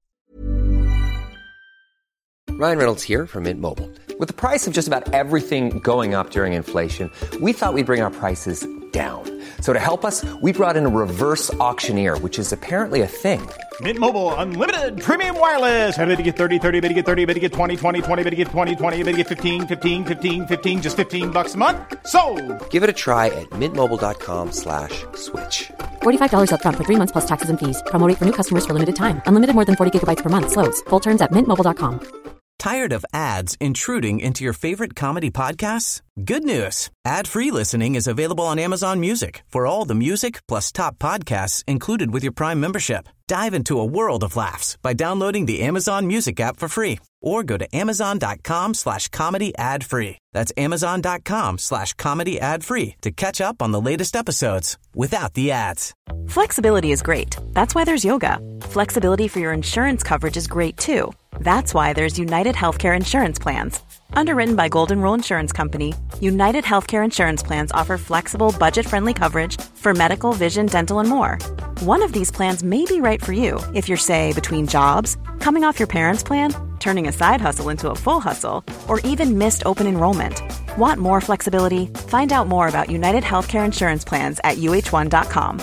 [SPEAKER 1] Ryan Reynolds here from Mint Mobile. With the price of just about everything going up during inflation, we thought we'd bring our prices down. So to help us, we brought in a reverse auctioneer, which is apparently a thing.
[SPEAKER 6] Mint Mobile Unlimited Premium Wireless. How to get 30, 30, bit to get 30, bit to get 20, 20, 20, bit to get 20, 20, bit to get 15, 15, 15, 15, just $15 a month? Sold!
[SPEAKER 1] Give it a try at mintmobile.com/switch.
[SPEAKER 2] $45 up front for 3 months plus taxes and fees. Promo rate for new customers for limited time. Unlimited more than 40 gigabytes per month. Slows full terms at mintmobile.com.
[SPEAKER 7] Tired of ads intruding into your favorite comedy podcasts? Good news. Ad-free listening is available on Amazon Music for all the music plus top podcasts included with your Prime membership. Dive into a world of laughs by downloading the Amazon Music app for free or go to amazon.com/comedy ad-free. That's amazon.com/comedy ad-free to catch up on the latest episodes without the ads.
[SPEAKER 3] Flexibility is great. That's why there's yoga. Flexibility for your insurance coverage is great too. That's why there's United Healthcare Insurance Plans. Underwritten by Golden Rule Insurance Company, United Healthcare Insurance Plans offer flexible, budget-friendly coverage for medical, vision, dental, and more. One of these plans may be right for you if you're, say, between jobs, coming off your parents' plan, turning a side hustle into a full hustle, or even missed open enrollment. Want more flexibility? Find out more about United Healthcare Insurance Plans at uh1.com.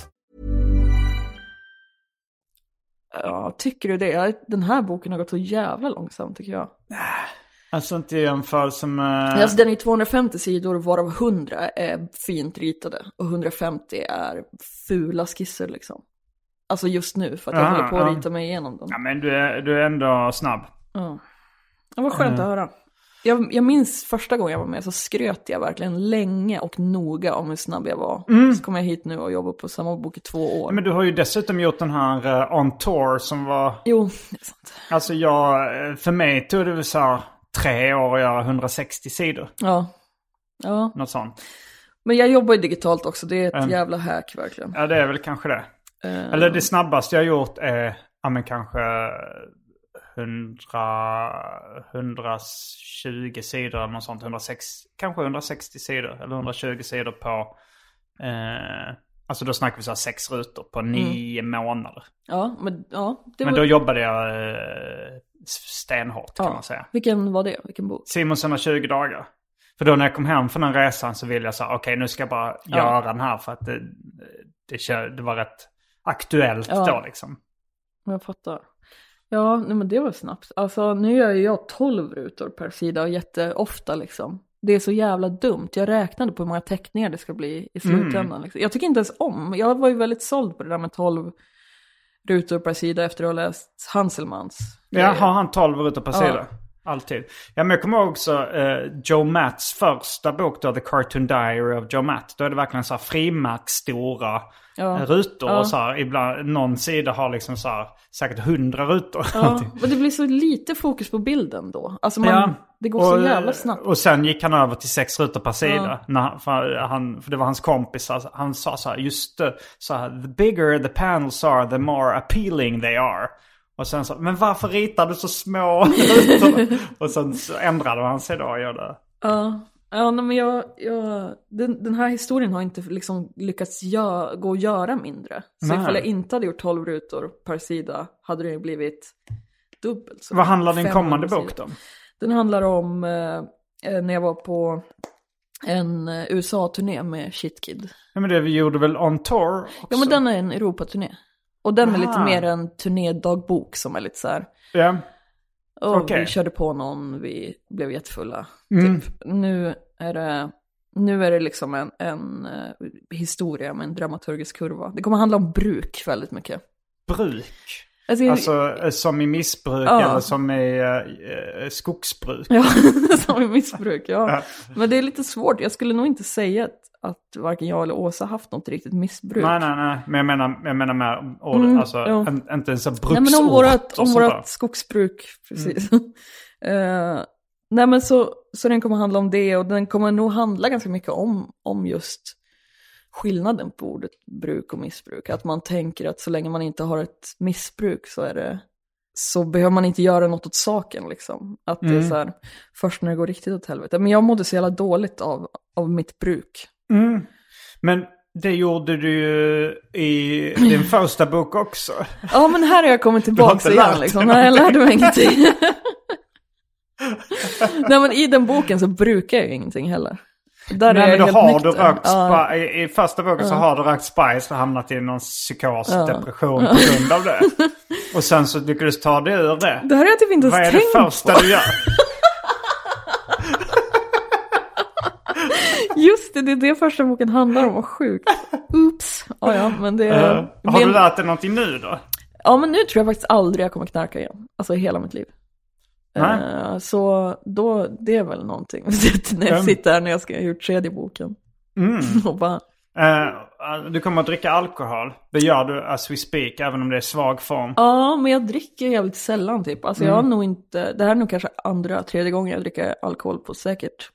[SPEAKER 5] Ja, tycker du det? Den här boken har gått så jävla långsamt tycker jag.
[SPEAKER 4] Alltså inte jämförelse med...
[SPEAKER 5] Alltså den är 250 sidor varav 100 är fint ritade. Och 150 är fula skisser liksom. Alltså just nu för att jag håller på att rita mig igenom dem.
[SPEAKER 4] Ja men du är ändå snabb.
[SPEAKER 5] Ja. Det var skönt att höra. Jag minns första gången jag var med så skröt jag verkligen länge och noga om hur snabb jag var. Så kom jag hit nu och jobbar på samma bok i 2 år.
[SPEAKER 4] Men du har ju dessutom gjort den här On Tour som var...
[SPEAKER 5] Jo, det är sant.
[SPEAKER 4] Alltså för mig tog det väl så här 3 år att göra 160 sidor.
[SPEAKER 5] Ja.
[SPEAKER 4] Något sånt.
[SPEAKER 5] Men jag jobbar ju digitalt också, det är ett jävla hack verkligen.
[SPEAKER 4] Ja det är väl kanske det. Eller det snabbaste jag har gjort är kanske 120 sidor eller något sånt. 160 sidor eller 120 sidor på... alltså då snackar vi så här 6 rutor på 9 månader.
[SPEAKER 5] Ja, men
[SPEAKER 4] då jobbade jag stenhårt kan man säga.
[SPEAKER 5] Vilken var det? Vilken bok?
[SPEAKER 4] Simonsson har 20 dagar. För då när jag kom hem från den resan så ville jag säga okej, nu ska jag bara göra den här för att det var rätt aktuellt då liksom.
[SPEAKER 5] Jag fattar. Ja, nej, men det var snabbt. Alltså nu gör jag 12 rutor per sida jätteofta liksom. Det är så jävla dumt. Jag räknade på hur många teckningar det ska bli i slutändan. Liksom. Jag tycker inte ens om. Jag var ju väldigt såld på det där med 12 rutor per sida efter att ha läst Hanselmans.
[SPEAKER 4] Ja, har han 12 rutor per sida? Alltid. Ja, men jag kommer ihåg också Joe Matts första bok då, The Cartoon Diary of Joe Matt. Då är det verkligen så här frimärksstora rutor. Och så här, ibland, någon sida har liksom så här, säkert 100 rutor.
[SPEAKER 5] Ja, men det blir så lite fokus på bilden då. Alltså det går så jävla snabbt.
[SPEAKER 4] Och sen gick han över till 6 rutor per sida. För det var hans kompis. Alltså, han sa så här, just så här, the bigger the panels are, the more appealing they are. Och sen så, men varför ritar du så små? Och sen så ändrade han sig då och gör det.
[SPEAKER 5] Ja, men den här historien har inte liksom lyckats gå och göra mindre. Så ifall jag inte hade gjort 12 rutor per sida hade det blivit dubbelt. Så
[SPEAKER 4] vad handlar din kommande bok då?
[SPEAKER 5] Den handlar om när jag var på en USA-turné med Shit Kid.
[SPEAKER 4] Ja, men det vi gjorde väl On Tour också?
[SPEAKER 5] Ja, men den är en Europa-turné. Och den är lite mer en turnédagbok som är lite så här.
[SPEAKER 4] Ja.
[SPEAKER 5] Och vi körde på någon, vi blev jättefulla. Typ. Nu är det liksom en historia med en dramaturgisk kurva. Det kommer handla om bruk väldigt mycket.
[SPEAKER 4] Bruk? Alltså som i missbruk eller som i skogsbruk?
[SPEAKER 5] Ja, som i missbruk, ja. Men det är lite svårt. Jag skulle nog inte säga att varken jag eller Åsa haft något riktigt missbruk.
[SPEAKER 4] Nej. Men jag menar med ord, alltså inte ens bruksort. Nej, men
[SPEAKER 5] om vårat skogsbruk, precis. Nej, men så den kommer handla om det, och den kommer nog handla ganska mycket om just skillnaden på ordet bruk och missbruk. Att man tänker att så länge man inte har ett missbruk så behöver man inte göra något åt saken liksom. Att det är så här, först när det går riktigt åt helvete. Men jag mådde så jävla dåligt av mitt bruk.
[SPEAKER 4] Men det gjorde du ju i din första bok också. Ja,
[SPEAKER 5] men här har jag kommit tillbaka igen liksom. Nej, jag lärde mig ingenting. Nej, men i den boken så brukar jag ju ingenting heller. Där
[SPEAKER 4] nej, men då har du rökt i första boken så har du rökt spice och hamnat i någon psykos, depression på grund av det. Och sen så lyckades du ta det ur det.
[SPEAKER 5] Det här har jag typ inte ens tänkt på.
[SPEAKER 4] Vad är det första du gör?
[SPEAKER 5] Just det är det första boken handlar om. Vad sjukt. Oops. Ja, men det
[SPEAKER 4] har du lärt dig någonting nu då?
[SPEAKER 5] Ja, men nu tror jag faktiskt aldrig jag kommer knarka igen. Alltså i hela mitt liv. Så då, det är väl någonting. När jag sitter här när jag ska göra 3:e boken. Och bara...
[SPEAKER 4] du kommer att dricka alkohol. Det gör du as we speak, även om det är svag form.
[SPEAKER 5] Ja, men jag dricker jävligt sällan typ. Alltså jag har nog inte... Det här är nog kanske 2-3 gånger jag dricker alkohol på säkert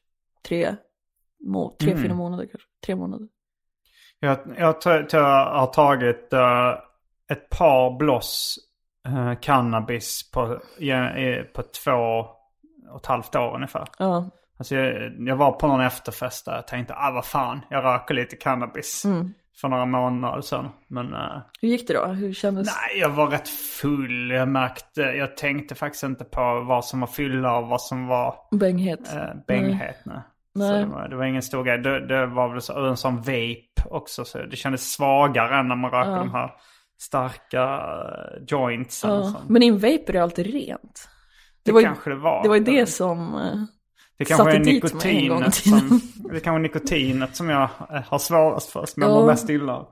[SPEAKER 5] 3-4 månader kanske. 3 månader.
[SPEAKER 4] Jag har tagit ett par bloss cannabis på 2 1,5 år ungefär.
[SPEAKER 5] Ja.
[SPEAKER 4] Alltså jag var på någon efterfest där jag tänkte, vad fan, jag röker lite cannabis för några månader sedan. Men,
[SPEAKER 5] hur gick det då? Hur kändes?
[SPEAKER 4] Nej, jag var rätt full. Jag tänkte faktiskt inte på vad som var fylla och vad som var
[SPEAKER 5] bänghet.
[SPEAKER 4] Nej. Så det var ingen stor grej. Det var väl en sån vape också. Så det kändes svagare än när man röker de här starka jointsen.
[SPEAKER 5] Ja. Men in vape är det alltid rent.
[SPEAKER 4] Det var
[SPEAKER 5] ju det som...
[SPEAKER 4] Det kanske är det kanske är nikotinet som jag har svårast för. Som jag mår mest illa.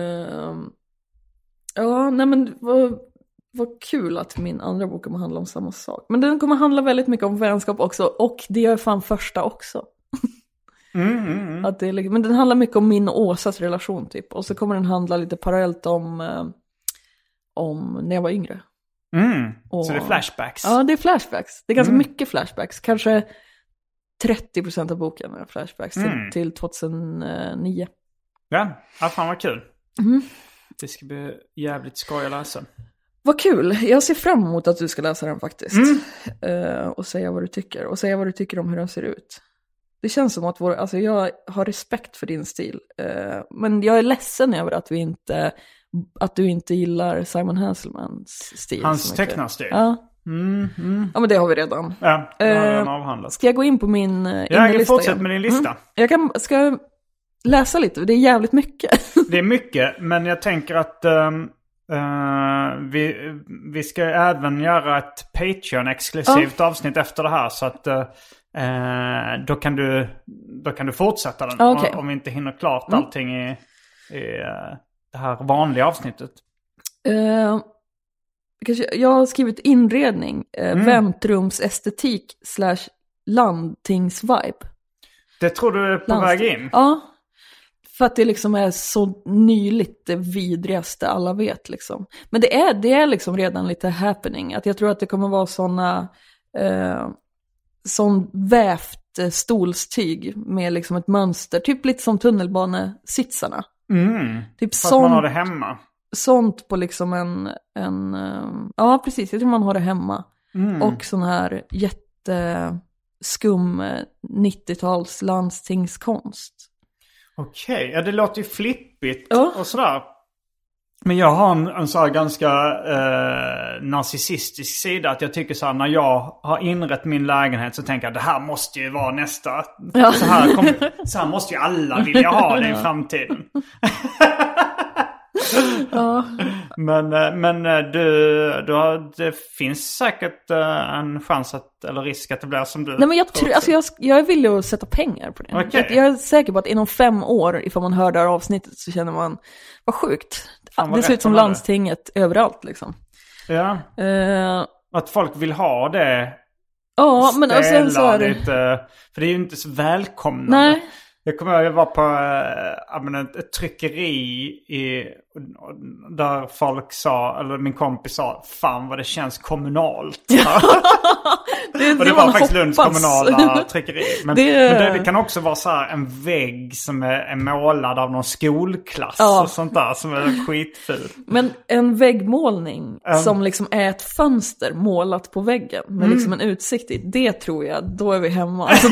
[SPEAKER 5] Nej men vad kul att min andra bok kommer handla om samma sak. Men den kommer handla väldigt mycket om vänskap också. Och det gör fan första också. Att det är, men den handlar mycket om min och Åsas relation typ. Och så kommer den handla lite parallellt om när jag var yngre.
[SPEAKER 4] Så det är flashbacks?
[SPEAKER 5] Ja, det är flashbacks. Det är ganska mycket flashbacks. Kanske 30% av boken är flashbacks till 2009.
[SPEAKER 4] Ja, fan vad kul. Det ska bli jävligt skoj att läsa.
[SPEAKER 5] Vad kul. Jag ser fram emot att du ska läsa den faktiskt. Och säga vad du tycker. Och säga vad du tycker om hur den ser ut. Det känns som att alltså jag har respekt för din stil. Men jag är ledsen över att du inte gillar Simon Hasselmans stil.
[SPEAKER 4] Hans tecknarstil.
[SPEAKER 5] Ja. Ja, men det har vi redan.
[SPEAKER 4] Ja, det har redan avhandlat.
[SPEAKER 5] Ska jag gå in på min
[SPEAKER 4] jag kan fortsätta med din lista.
[SPEAKER 5] Ska jag läsa lite? Det är jävligt mycket. Det
[SPEAKER 4] är mycket, men jag tänker att vi ska även göra ett Patreon-exklusivt avsnitt efter det här. Så att då kan du fortsätta den om vi inte hinner klart allting i det här vanliga avsnittet.
[SPEAKER 5] Jag har skrivit inredning. Väntrumsestetik / landtingsvibe.
[SPEAKER 4] Det tror du är på väg in?
[SPEAKER 5] Ja. För att det liksom är så nyligt det vidrigaste alla vet liksom. Men det är liksom redan lite happening. Att jag tror att det kommer vara sån vävt stolstyg med liksom ett mönster. Typ lite som tunnelbanesitsarna. Typ
[SPEAKER 4] för att man har det hemma.
[SPEAKER 5] Sånt på liksom ja precis, jag tror man har det hemma. Och sån här jätteskum 90-tals landstingskonst.
[SPEAKER 4] Okej, ja det låter ju flippigt och sådär. Men jag har en så här ganska narcissistisk sida. Att jag tycker så här, när jag har inrett min lägenhet så tänker jag det här måste ju vara nästa. Så här måste ju alla vilja ha det i framtiden. Men det finns säkert en chans eller risk att det blir som du.
[SPEAKER 5] Nej, men jag vill ju sätta pengar på det. Okay. Jag är säker på att inom 5 år, ifall man hör det här avsnittet, så känner man, vad sjukt. Det ser ut som landstinget överallt liksom.
[SPEAKER 4] Ja. Att folk vill ha det.
[SPEAKER 5] Ja, men och sen så är det
[SPEAKER 4] lite, för det är ju inte så välkomnande.
[SPEAKER 5] Nej.
[SPEAKER 4] Jag kommer ihåg att jag var på ett tryckeri där folk sa, eller min kompis sa, fan vad det känns kommunalt. Och det var faktiskt Lunds kommunala tryckeri. Men det kan också vara så här en vägg som är målad av någon skolklass och sånt där som är skitful.
[SPEAKER 5] Men en väggmålning som liksom är ett fönster målat på väggen med liksom en utsikt i, det tror jag, då är vi hemma. Alltså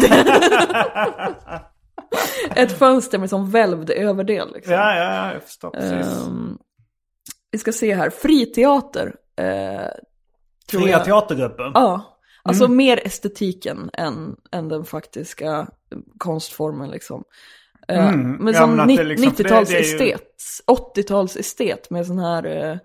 [SPEAKER 5] ett fönster med sån välvd överdel liksom.
[SPEAKER 4] Ja, jag förstår precis.
[SPEAKER 5] Vi ska se här. Friteater.
[SPEAKER 4] Fria teatergrupper?
[SPEAKER 5] Ja. Alltså mer estetiken än den faktiska konstformen liksom. Men som 90-tals estet. 80-tals estet med sån här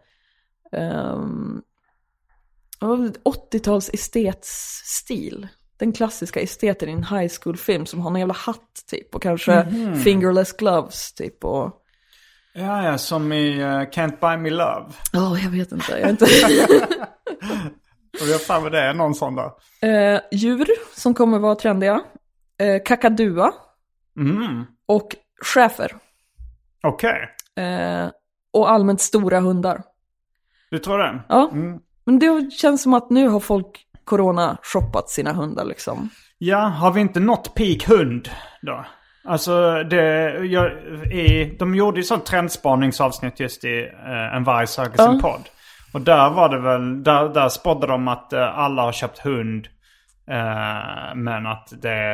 [SPEAKER 5] 80-tals estetstil. Den klassiska esteten i en high school film som har en jävla hatt typ. Och kanske fingerless gloves typ. Och...
[SPEAKER 4] Ja, som i Can't Buy Me Love.
[SPEAKER 5] Jag vet inte. Jag är inte...
[SPEAKER 4] Och jag fan vad det är, någon sån där.
[SPEAKER 5] Djur som kommer vara trendiga. Kakadua. Och schäfer.
[SPEAKER 4] Okej.
[SPEAKER 5] Och allmänt stora hundar.
[SPEAKER 4] Du tror det?
[SPEAKER 5] Ja. Men det känns som att nu har folk corona-shoppat sina hundar liksom.
[SPEAKER 4] Ja, har vi inte nått peak hund då? Alltså, de gjorde ju sånt trendspaningsavsnitt just i En varg söker sin podd. Och där var det väl, där spådde de att alla har köpt hund Men att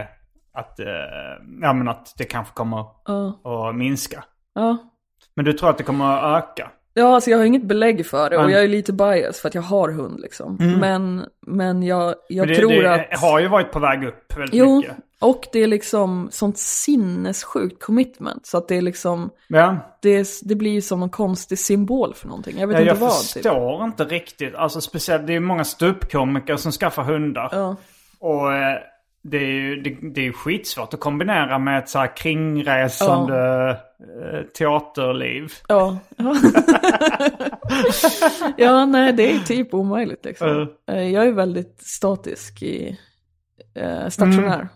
[SPEAKER 4] det kanske kommer att minska.
[SPEAKER 5] Ja.
[SPEAKER 4] Men du tror att det kommer att öka?
[SPEAKER 5] Ja, alltså jag har inget belägg för det och jag är lite bias för att jag har hund liksom. Men jag tror att...
[SPEAKER 4] Det har ju varit på väg upp väldigt mycket.
[SPEAKER 5] Och det är liksom sånt sinnessjukt commitment. Så att det är liksom...
[SPEAKER 4] Ja.
[SPEAKER 5] Det blir ju som en konstig symbol för någonting. Jag vet inte vad.
[SPEAKER 4] Jag förstår inte riktigt. Alltså speciellt, det är många ståuppkomiker som skaffar hundar.
[SPEAKER 5] Ja.
[SPEAKER 4] Och det är ju skitsvårt att kombinera med ett så här kringresande teaterliv.
[SPEAKER 5] Ja. Ja, nej, det är typ omöjligt liksom. Jag är väldigt statisk i stationär.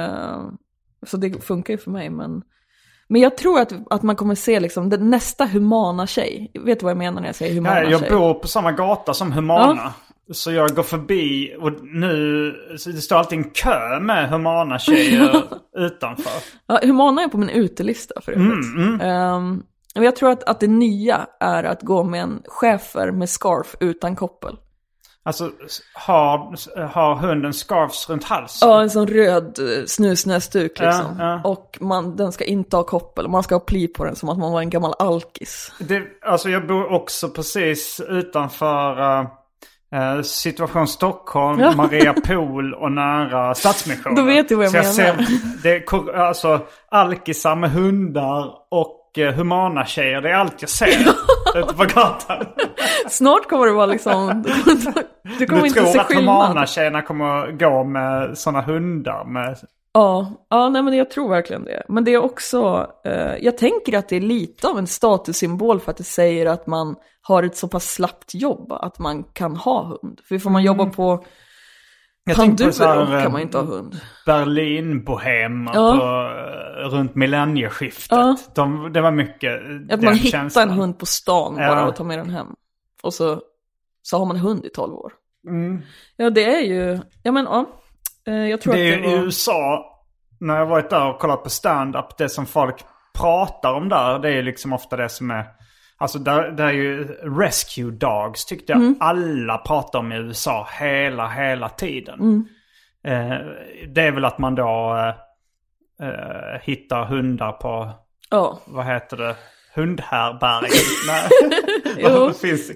[SPEAKER 5] Så det funkar ju för mig, men jag tror att man kommer se liksom nästa humana tjej. Vet du vad jag menar när jag säger humana tjej?
[SPEAKER 4] Jag bor på samma gata som humana. Ja. Så jag går förbi och nu så det står alltid en kö med humana tjejer utanför.
[SPEAKER 5] Ja, humana är på min utelista för övrigt. Jag tror att det nya är att gå med en schäfer med scarf utan koppel.
[SPEAKER 4] Alltså har hunden scarfs runt halsen?
[SPEAKER 5] Ja, en sån röd snusnäsduk liksom. Ja. Och den ska inte ha koppel. Man ska ha pli på den som att man var en gammal alkis.
[SPEAKER 4] Alltså jag bor också precis utanför Situation Stockholm, Maria Pool och nära Stadsmissionen.
[SPEAKER 5] Då vet du vad jag menar.
[SPEAKER 4] Alltså alkisar med hundar och humana tjejer, det är allt jag ser ute på gatan.
[SPEAKER 5] Snart kommer det vara liksom... Du kommer inte se skillnad.
[SPEAKER 4] Du tror att humana tjejerna kommer gå med såna hundar med...
[SPEAKER 5] Ja, nej, men jag tror verkligen det. Men det är också... jag tänker att det är lite av en statussymbol för att det säger att man har ett så pass slappt jobb att man kan ha hund. För får man jobba på Panduver kan man inte ha hund.
[SPEAKER 4] Berlin-bohem runt millennieskiftet. Det var mycket
[SPEAKER 5] att man hittar en hund på stan bara och tar med den hem. Och så har man hund i 12 år. Ja, det är ju... jag tror
[SPEAKER 4] det
[SPEAKER 5] att
[SPEAKER 4] är i USA, när jag varit där och kollat på stand-up, det som folk pratar om där, det är liksom ofta det som är... Alltså där är ju rescue dogs tyckte jag alla pratar om i USA hela tiden. Det är väl att man då hittar hundar på, vad heter det, hundhärberg.
[SPEAKER 5] Jo.
[SPEAKER 4] Det finns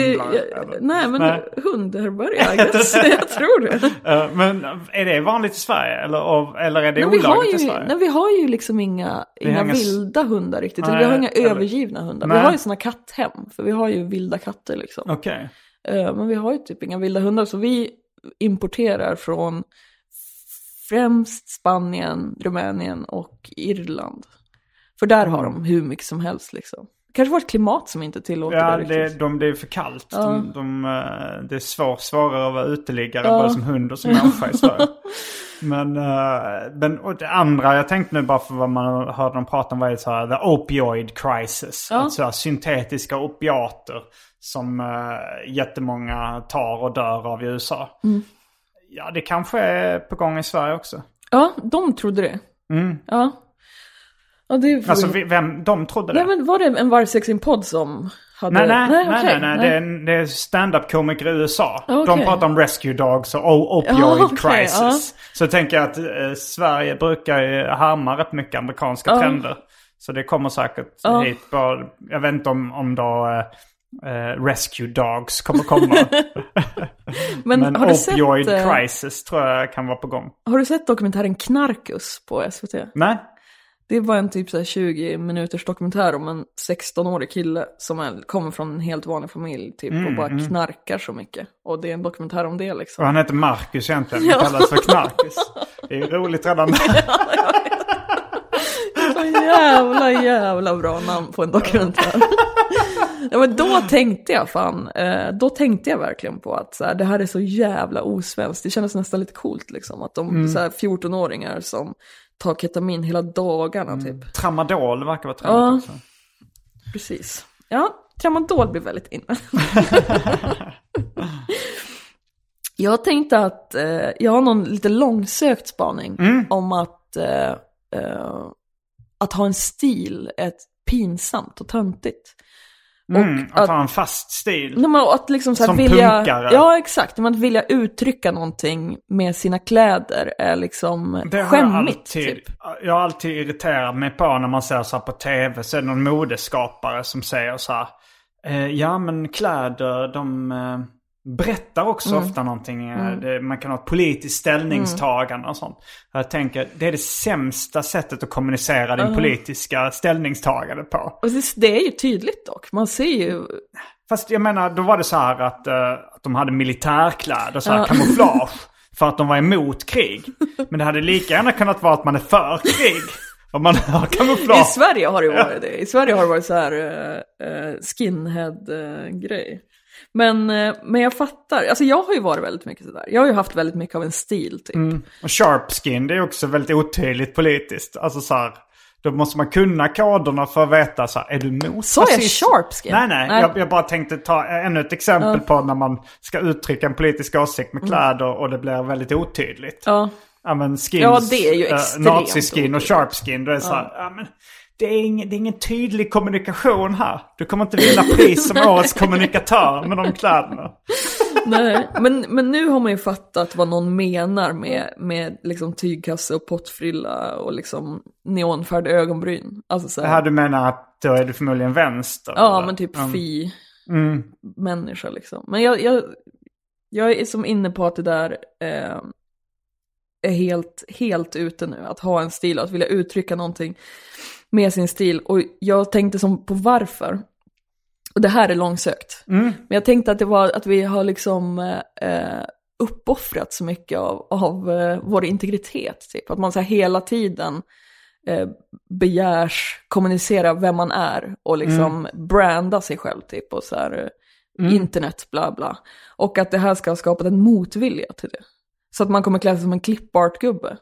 [SPEAKER 5] hundhärberg, jag tror det.
[SPEAKER 4] Men är det vanligt i Sverige eller är det olagligt i Sverige?
[SPEAKER 5] Nej, vi har ju liksom inga vilda hundar riktigt. Vi har inga övergivna hundar. Vi har ju såna katthem, för vi har ju vilda katter liksom.
[SPEAKER 4] Okej.
[SPEAKER 5] Men vi har ju typ inga vilda hundar, så vi importerar från främst Spanien, Rumänien och Irland. För där har de hur mycket som helst liksom. Kanske var ett klimat som inte tillåter det riktigt.
[SPEAKER 4] Det är för kallt. Det är svårare att vara uteliggare både som hund och som människa i Sverige. Men och det andra jag tänkte nu bara för vad man hörde dem prata om var så här, the opioid crisis. Alltså syntetiska opiater som jättemånga tar och dör av i USA. Ja, det kanske är på gång i Sverige också.
[SPEAKER 5] Ja, de trodde det. Ja.
[SPEAKER 4] Alltså de trodde det?
[SPEAKER 5] Nej, men var det en Vargsex-podd som hade...
[SPEAKER 4] Nej. Det är stand-up-komiker i USA. Okay. De pratar om rescue dogs och opioid crisis. Så tänker jag att Sverige brukar härma rätt mycket amerikanska trender. Så det kommer säkert hit. Jag vet inte om då rescue dogs kommer komma. Men opioid crisis tror jag kan vara på gång.
[SPEAKER 5] Har du sett dokumentären Knarkus på SVT?
[SPEAKER 4] Nej.
[SPEAKER 5] Det var en typ så här 20 minuters dokumentär om en 16-årig kille som kommer från en helt vanlig familj typ, och bara knarkar så mycket. Och det är en dokumentär om det liksom.
[SPEAKER 4] Och han heter Marcus egentligen, han kallas för Knarkus. Det är roligt redan.
[SPEAKER 5] Så jävla bra namn på en dokumentär. Ja, men då tänkte jag verkligen på att så här, det här är så jävla osvenskt. Det kändes nästan lite coolt liksom. Att de så här 14-åringar som tar ketamin hela dagarna typ.
[SPEAKER 4] Tramadol verkar vara trendigt också.
[SPEAKER 5] Precis. Ja, tramadol blir väldigt inne. Jag tänkte att jag har någon lite långsökt spaning om att ha en stil är pinsamt och töntigt.
[SPEAKER 4] Att ha en fast stil.
[SPEAKER 5] Att liksom så här
[SPEAKER 4] som
[SPEAKER 5] vilja,
[SPEAKER 4] punkare.
[SPEAKER 5] ja, exakt. Att vilja uttrycka någonting med sina kläder är liksom skämmigt.
[SPEAKER 4] Jag har alltid irriterat mig på när man ser så här på tv, så är det någon modeskapare som säger så här: ja, men kläder, de berättar också ofta någonting. Man kan ha ett politiskt ställningstagande och sånt. Jag tänker, det är det sämsta sättet att kommunicera din politiska ställningstagande på.
[SPEAKER 5] Och det är ju tydligt dock. Man ser ju...
[SPEAKER 4] Fast jag menar, då var det så här att de hade militärkläder, så här kamouflage, för att de var emot krig. Men det hade lika gärna kunnat vara att man är för krig. Om man har kamouflage.
[SPEAKER 5] I Sverige har det varit det. I Sverige har det varit så här skinhead-grej. Men jag fattar. Alltså jag har ju varit väldigt mycket sådär. Jag har ju haft väldigt mycket av en stil typ.
[SPEAKER 4] Och sharp skin, det är också väldigt otydligt politiskt. Alltså så här, då måste man kunna koderna för att veta så här, är du mot
[SPEAKER 5] så är sharp skin?
[SPEAKER 4] Nej. Jag bara tänkte ta ännu ett exempel på när man ska uttrycka en politisk åsikt med kläder och det blir väldigt otydligt.
[SPEAKER 5] Ja.
[SPEAKER 4] Ja, men skins,
[SPEAKER 5] det är ju extremt
[SPEAKER 4] nazi-skin och sharp skin, då är det så här, men det är ingen tydlig kommunikation här. Du kommer inte vinna pris som årets kommunikatör med de kläderna.
[SPEAKER 5] Nej, men nu har man ju fattat vad någon menar med liksom tygkasse och pottfrilla och liksom neonfärd ögonbryn. Alltså så här.
[SPEAKER 4] Det här du menar att då är du förmodligen vänster?
[SPEAKER 5] Ja,
[SPEAKER 4] eller?
[SPEAKER 5] men typ människa liksom. Men jag är som inne på att det där är helt ute nu. Att ha en stil och att vilja uttrycka någonting med sin stil. Och jag tänkte som på varför. Och det här är långsökt. Men jag tänkte att det var att vi har liksom uppoffrat så mycket av vår integritet. Typ. Att man så här hela tiden begärs kommunicera vem man är. Och liksom branda sig själv typ. Och så här internet bla bla. Och att det här ska ha skapat en motvilja till det. Så att man kommer klä sig som en clipart-gubbe.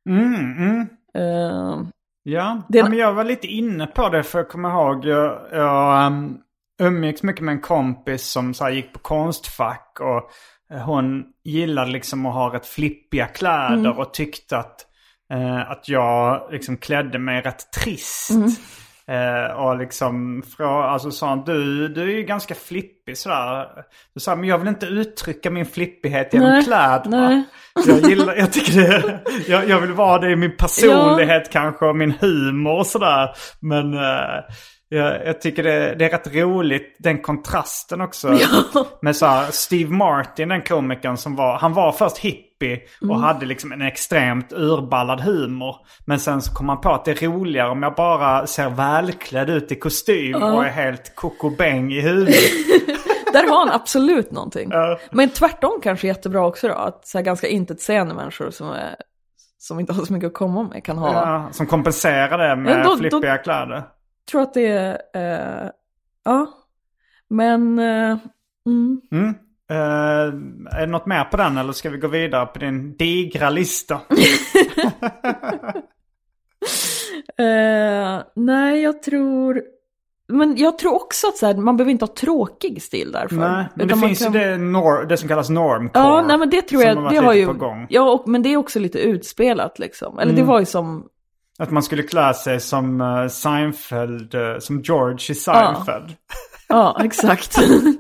[SPEAKER 4] Ja, men jag var lite inne på det, för jag kommer ihåg jag umgicks mycket med en kompis som så här gick på Konstfack, och hon gillade liksom att ha rätt flippiga kläder och tyckte att jag liksom klädde mig rätt trist. Och liksom alltså sa du är ju ganska flippig sådär. Du sa, men jag vill inte uttrycka min flippighet genom kläderna. Jag tycker jag vill vara det i min personlighet kanske, och min humor och sådär. Men jag tycker det är rätt roligt, den kontrasten också. Med så här, Steve Martin, den komikern han var först hippie och hade liksom en extremt urballad humor. Men sen så kom man på att det är roligare om jag bara ser välklädd ut i kostym och är helt kokobäng i huvudet.
[SPEAKER 5] Där har han absolut någonting. Men tvärtom kanske jättebra också då. Att så här ganska intetsägande människor som inte har så mycket att komma med kan ha...
[SPEAKER 4] Ja, som kompenserar det med flippiga kläder.
[SPEAKER 5] Jag tror att det är... ja. Men...
[SPEAKER 4] är det något mer på den, eller ska vi gå vidare på din digra lista?
[SPEAKER 5] Nej, jag tror... Men jag tror också att så här, man behöver inte ha tråkig stil därför.
[SPEAKER 4] Nej, men det finns ju det som kallas normcore.
[SPEAKER 5] Ja, nej, men det tror jag... Det har ju...
[SPEAKER 4] på gång.
[SPEAKER 5] Ja, men det är också lite utspelat liksom. Eller det var ju som...
[SPEAKER 4] Att man skulle klä sig som Seinfeld, som George i Seinfeld.
[SPEAKER 5] Ja, exakt.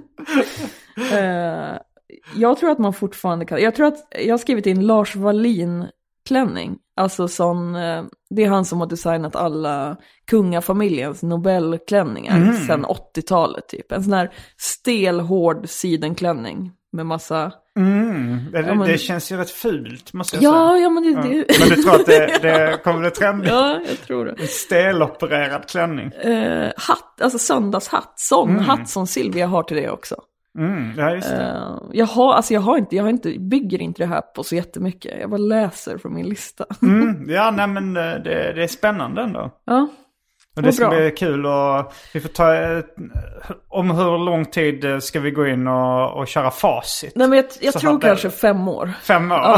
[SPEAKER 5] Jag tror att man fortfarande kan... Jag tror att jag har skrivit in Lars Wallin-klänning. Alltså sån... Det är han som har designat alla kungafamiljens Nobelklänningar sedan 80-talet typ. En sån här stelhård sidenklänning med massa...
[SPEAKER 4] Det känns ju rätt fult, måste jag säga.
[SPEAKER 5] Ja, men det...
[SPEAKER 4] Men du tror att det kommer bli trendigt?
[SPEAKER 5] Ja, jag tror det.
[SPEAKER 4] En stelopererad klänning.
[SPEAKER 5] Hatt, alltså söndagshatt. Sån hatt som Silvia har till det också.
[SPEAKER 4] Ja, just det.
[SPEAKER 5] Jag bygger inte det här på så jättemycket. Jag bara läser från min lista.
[SPEAKER 4] Ja, nej, men det är spännande ändå.
[SPEAKER 5] Ja.
[SPEAKER 4] Och det ska bli kul, och vi får ta om hur lång tid ska vi gå in och köra facit.
[SPEAKER 5] Nej, men jag tror kanske 5 år.
[SPEAKER 4] 5 år?
[SPEAKER 5] Ja.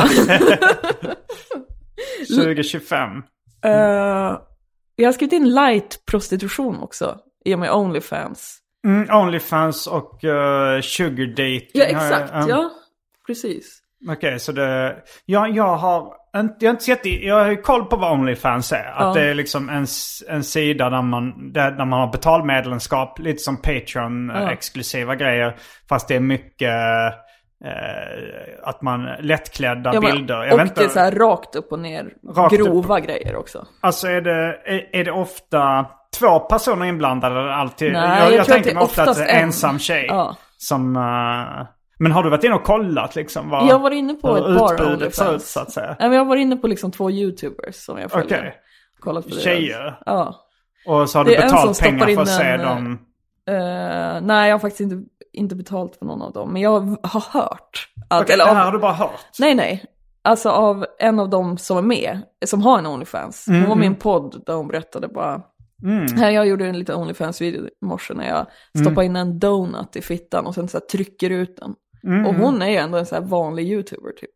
[SPEAKER 4] 2025.
[SPEAKER 5] Jag har skrivit in light prostitution också i och med OnlyFans.
[SPEAKER 4] OnlyFans och sugar dating.
[SPEAKER 5] Ja, exakt. Ja, precis.
[SPEAKER 4] Okej, så det... Jag har ju koll på vad OnlyFans är. Att det är liksom en sida där man har betalmedlemskap. Lite som Patreon-exklusiva grejer. Fast det är mycket... att man lättklädda bilder.
[SPEAKER 5] Och det är så här rakt upp och ner. Grova grejer också.
[SPEAKER 4] Alltså är det ofta 2 personer inblandade alltid?
[SPEAKER 5] Nej,
[SPEAKER 4] jag tänker mig ofta att det är en
[SPEAKER 5] ensam
[SPEAKER 4] ensam tjej. Som... Men har du varit inne och kollat liksom vad
[SPEAKER 5] jag var inne på ett par
[SPEAKER 4] utbudet ser ut så att säga?
[SPEAKER 5] Ja, men jag var inne på liksom 2 YouTubers som jag följer.
[SPEAKER 4] Okej.
[SPEAKER 5] Kollat på det.
[SPEAKER 4] Tjejer?
[SPEAKER 5] Ja.
[SPEAKER 4] Och så har du betalt pengar för att se dem?
[SPEAKER 5] Nej, jag har faktiskt inte betalt för någon av dem. Men jag har hört.
[SPEAKER 4] Okej, det här har du bara hört?
[SPEAKER 5] Nej. Alltså av en av dem som är med, som har en OnlyFans. Hon var med i en podd där hon berättade bara... Jag gjorde en liten OnlyFans-video i morse när jag stoppade in en donut i fittan och sen så här trycker ut den. Och hon är ju ändå en så här vanlig YouTuber typ.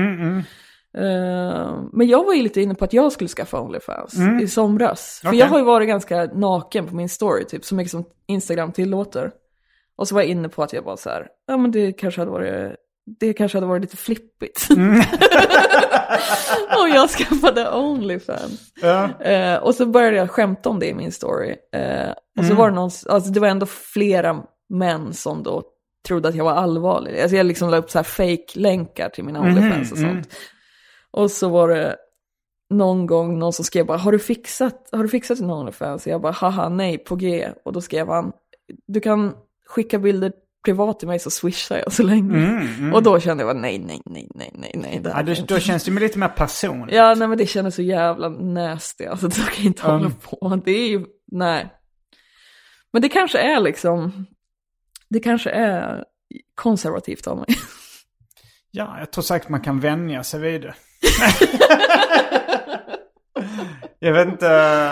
[SPEAKER 5] Men jag var ju lite inne på att jag skulle skaffa OnlyFans i somras. För jag har ju varit ganska naken på min story typ, så mycket som Instagram tillåter. Och så var jag inne på att jag bara så här, ja men det kanske hade varit lite flippigt. Och jag skaffade OnlyFans. Och så började jag skämta om det i min story. Och så var det alltså det var ändå flera män som då trodde att jag var allvarlig. Alltså jag liksom la upp så här fake-länkar till mina OnlyFans och sånt. Och så var det någon gång någon som skrev bara, har du fixat en OnlyFans? Och jag bara, haha, nej, på G. Och då skrev han, du kan skicka bilder privat till mig så swishar jag så länge. Och då kände jag bara, nej.
[SPEAKER 4] Då känns det lite mer personligt.
[SPEAKER 5] Ja, nej men det kändes så jävla nasty. Alltså det kan jag inte hålla på. Det är ju, nej. Men det kanske är liksom, det kanske är konservativt av mig.
[SPEAKER 4] Ja, jag tror säkert man kan vänja sig vid det. Jag vet inte,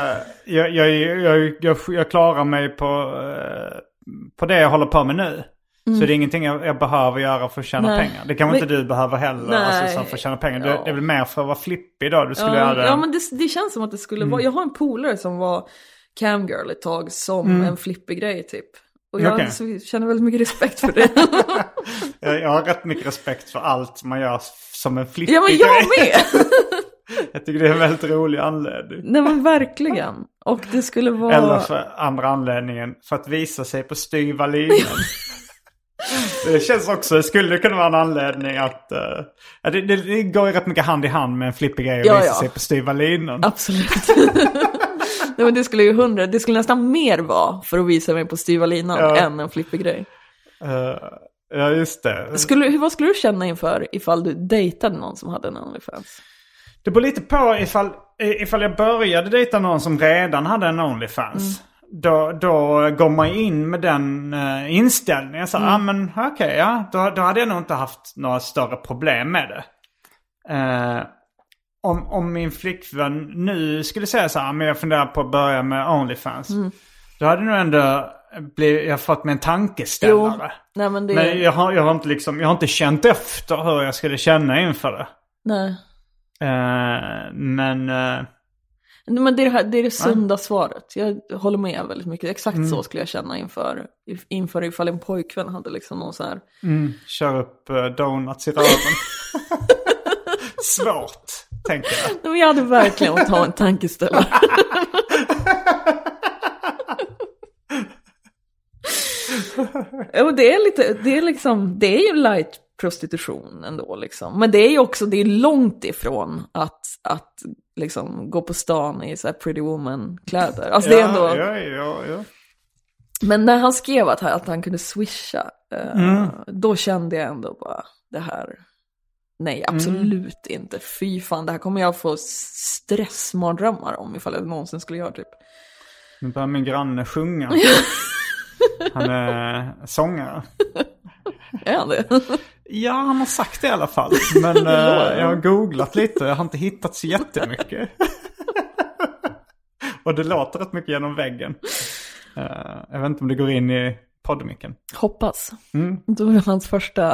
[SPEAKER 4] jag klarar mig på det jag håller på med nu. Så det är ingenting jag behöver göra för att tjäna pengar. Det kanske inte du behöver heller, alltså, för att tjäna pengar. Det är väl mer för att vara flippig då du skulle göra det.
[SPEAKER 5] Ja, men det känns som att det skulle vara... Jag har en polare som var camgirl ett tag som en flippig grej typ. Och jag känner väldigt mycket respekt för det.
[SPEAKER 4] Jag har rätt mycket respekt för allt man gör som en flippig grej.
[SPEAKER 5] Ja, men jag med!
[SPEAKER 4] Jag tycker det är en väldigt rolig anledning.
[SPEAKER 5] Nej, men verkligen. Och det skulle vara...
[SPEAKER 4] Eller för andra anledningen, för att visa sig på styva linan. Det känns också, det skulle kunna vara en anledning att... det går ju rätt mycket hand i hand med en flippig grej att visa sig på styva linan.
[SPEAKER 5] Absolut. Nej, men det skulle nästan mer vara för att visa mig på styva linan än en flippig grej.
[SPEAKER 4] Ja, just det.
[SPEAKER 5] Vad skulle du känna ifall du dejtade någon som hade en OnlyFans?
[SPEAKER 4] Det beror lite på ifall jag började dejta någon som redan hade en OnlyFans. Då går man in med den inställningen. Så, då hade jag nog inte haft några större problem med det. Om min flickvän nu skulle säga så här, men jag funderar på att börja med OnlyFans. Då hade nog ändå jag fått mig en tankeställare.
[SPEAKER 5] Nej, men
[SPEAKER 4] jag har inte känt efter hur jag skulle känna inför det.
[SPEAKER 5] Nej.
[SPEAKER 4] Men
[SPEAKER 5] det är det sunda svaret. Jag håller med väldigt mycket. Exakt så skulle jag känna inför ifall en pojkvän hade liksom någon så här...
[SPEAKER 4] kör upp donuts i röven. Svårt, tänker jag.
[SPEAKER 5] Men jag hade verkligen att ta en tankeställare. Det är ju light prostitution ändå liksom. Men det är ju också, det är långt ifrån att liksom gå på stan i så här Pretty Woman-kläder. Alltså det är ändå...
[SPEAKER 4] Ja.
[SPEAKER 5] Men när han skrev att han kunde swisha, då kände jag ändå bara det här... Nej, absolut inte. Fy fan, det här kommer jag få stressmardrömmar om ifall jag någonsin skulle göra typ.
[SPEAKER 4] Nu börjar min granne sjunga. Han är sångare.
[SPEAKER 5] Är han det?
[SPEAKER 4] Ja, han har sagt det i alla fall. Men jag har googlat lite. Jag har inte hittat så jättemycket. Och det låter rätt mycket genom väggen. Jag vet inte om det går in i poddmicken.
[SPEAKER 5] Hoppas. Det var hans första.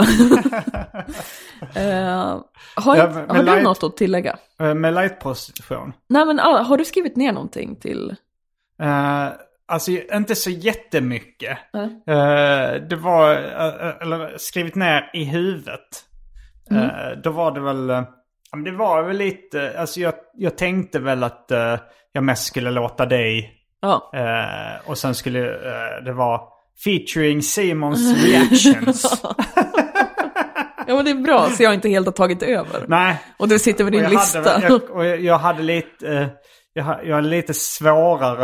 [SPEAKER 5] Har du något att tillägga?
[SPEAKER 4] Med lightprostitution?
[SPEAKER 5] Nej, men har du skrivit ner någonting till...
[SPEAKER 4] Alltså inte så jättemycket. Det var eller skrivit ner i huvudet. Då var det väl... det var väl lite... Alltså jag tänkte väl att jag mest skulle låta dig.
[SPEAKER 5] Ja.
[SPEAKER 4] Och sen skulle det vara featuring Simons reactions.
[SPEAKER 5] Ja, men det är bra, så jag inte helt har tagit över.
[SPEAKER 4] Nej.
[SPEAKER 5] Och du sitter med din lista.
[SPEAKER 4] Jag hade lite... Jag hade lite svårare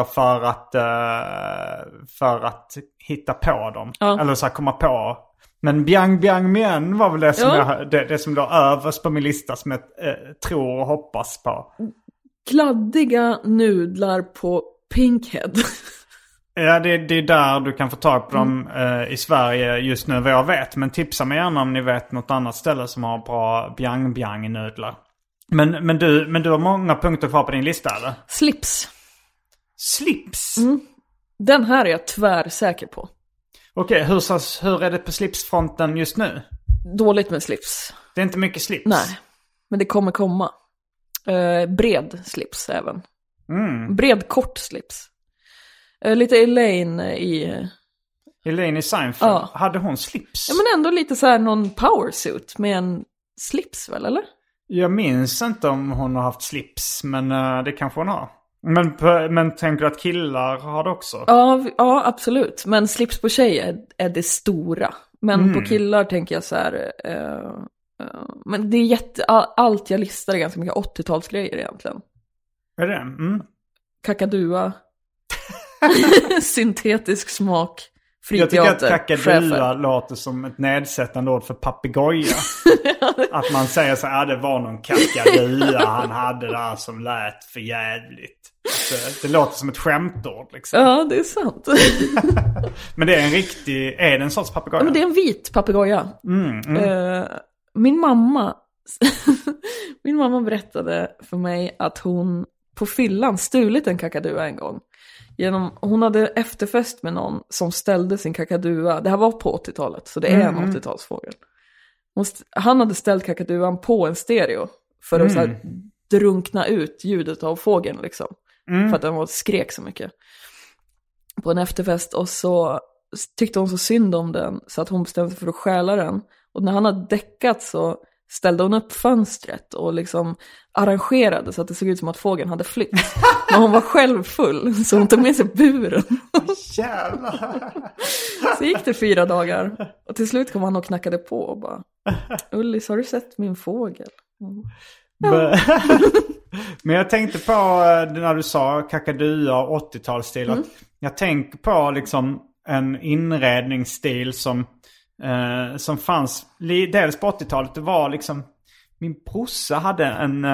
[SPEAKER 4] för att hitta på dem. Ja. Eller så här, komma på. Men Biang Biang Mien var väl det som, det som låg överst på min lista som jag tror och hoppas på.
[SPEAKER 5] Kladdiga nudlar på Pinkhead.
[SPEAKER 4] Ja, det är där du kan få tag på dem i Sverige just nu vad jag vet. Men tipsa mig gärna om ni vet något annat ställe som har bra Biang Biang nudlar. Men du har många punkter kvar på din lista, eller?
[SPEAKER 5] Slips.
[SPEAKER 4] Slips?
[SPEAKER 5] Den här är jag tvärsäker på.
[SPEAKER 4] Okej, hur är det på slipsfronten just nu?
[SPEAKER 5] Dåligt med slips.
[SPEAKER 4] Det är inte mycket slips?
[SPEAKER 5] Nej, men det kommer komma. Bred slips även. Bred kort slips. Lite Elaine i
[SPEAKER 4] Seinfeld.
[SPEAKER 5] Ja.
[SPEAKER 4] Hade hon slips?
[SPEAKER 5] Ja, men ändå lite så här någon powersuit med en slips väl, eller?
[SPEAKER 4] Jag minns inte om hon har haft slips, men det kanske hon har. Men tänker du att killar har det också?
[SPEAKER 5] Ja, absolut. Men slips på tjejer är det stora. Men på killar tänker jag så här... men det är allt jag listar är ganska mycket 80-talsgrejer egentligen.
[SPEAKER 4] Är det?
[SPEAKER 5] Kakadua. Syntetisk smak.
[SPEAKER 4] Jag tycker att kakadua låter som ett nedsättande ord för papegoja. Att man säger så här, det var någon kakadua han hade där som lät för jävligt. Det låter som ett skämtord liksom.
[SPEAKER 5] Ja, det är sant.
[SPEAKER 4] Men det är är det en sorts papegoja?
[SPEAKER 5] Ja, men det är en vit papegoja. Min mamma berättade för mig att hon på fyllan stulit en kakadua en gång. Hon hade efterfest med någon som ställde sin kakadua. Det här var på 80-talet, så det är en 80-talsfågel. Han hade ställt kakaduan på en stereo för att så här, drunkna ut ljudet av fågeln liksom. För att den skrek så mycket. På en efterfest, och så tyckte hon så synd om den så att hon bestämde sig för att stjäla den. Och när han hade däckat så ställde hon upp fönstret och liksom arrangerade så att det såg ut som att fågeln hade flytt. Men hon var själv full, så hon tog med sig buren.
[SPEAKER 4] Jävlar.
[SPEAKER 5] Så gick det 4 dagar. Och till slut kom han och knackade på och bara: Ullis, har du sett min fågel? Ja.
[SPEAKER 4] Men jag tänkte på när du sa kakadua och 80-talsstil. Att jag tänker på liksom en inredningsstil som fanns dels på 80-talet. Det var liksom, min brorsa hade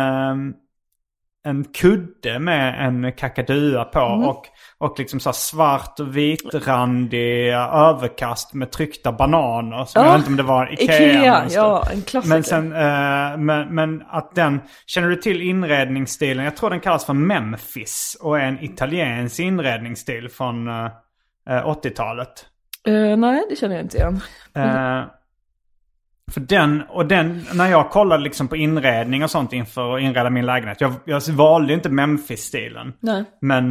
[SPEAKER 4] en kudde med en kakadua på och liksom så svart och vitrandig överkast med tryckta bananer som jag vet inte om det var Ikea
[SPEAKER 5] ja, en klassiker.
[SPEAKER 4] Men sen men att den, känner du till inredningsstilen? Jag tror den kallas för Memphis och är en italiensk inredningsstil från 80-talet.
[SPEAKER 5] Nej, det känner jag inte igen.
[SPEAKER 4] För den, när jag kollade liksom på inredning och sånt inför att inreda min lägenhet. Jag valde inte Memphis-stilen. Nej. Men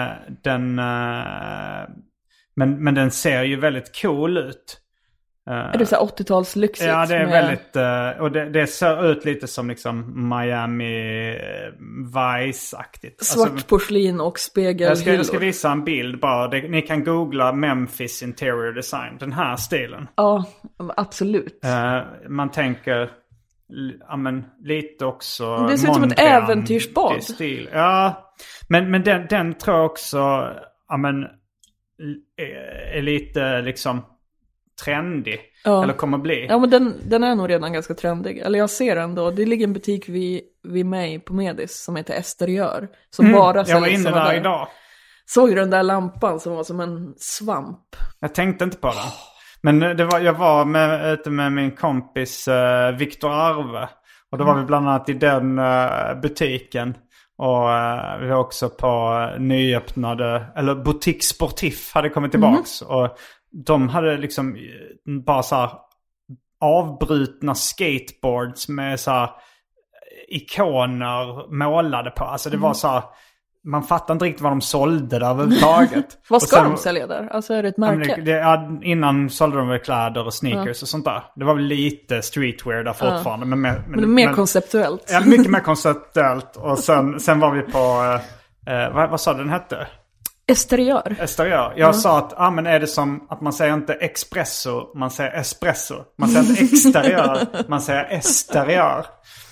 [SPEAKER 4] den ser ju väldigt cool ut.
[SPEAKER 5] Är det så här 80-tals lyxigt?
[SPEAKER 4] Ja, det är väldigt... och det ser ut lite som liksom Miami Vice-aktigt.
[SPEAKER 5] Svart porslin och spegelhyllor.
[SPEAKER 4] Jag ska visa en bild bara. Ni kan googla Memphis Interior Design. Den här stilen.
[SPEAKER 5] Ja, absolut.
[SPEAKER 4] Man tänker... Ja, men lite också...
[SPEAKER 5] Det ser ut som ett äventyrsbad.
[SPEAKER 4] Stil. Ja, men den tror jag också... Ja, men är lite liksom... trendig. Ja. Eller kommer bli.
[SPEAKER 5] Ja, men den är nog redan ganska trendig. Eller jag ser den då. Det ligger en butik vid mig på Medis som heter Esteriör. Som bara
[SPEAKER 4] jag var inne där idag.
[SPEAKER 5] Såg du den där lampan som var som en svamp?
[SPEAKER 4] Jag tänkte inte på den. Men jag var ute med min kompis Viktor Arve. Och då var vi bland annat i den butiken. Och vi var också på nyöppnade, eller Boutique Sportif hade kommit tillbaks. Och de hade liksom bara så här avbrutna skateboards med så här ikoner målade på. Alltså det var så här man fattar inte riktigt vad de sålde där överhuvudtaget.
[SPEAKER 5] Vad ska de sälja där? Alltså är det ett märke?
[SPEAKER 4] Innan sålde de väl kläder och sneakers och sånt där. Det var väl lite streetwear där fortfarande. Men
[SPEAKER 5] mer konceptuellt.
[SPEAKER 4] Ja, mycket mer konceptuellt. Och sen var vi på, vad sa den hette? Esteriör. Jag sa att men är det som att man säger inte espresso, man säger espresso. Man säger inte exteriör, man säger esteriör.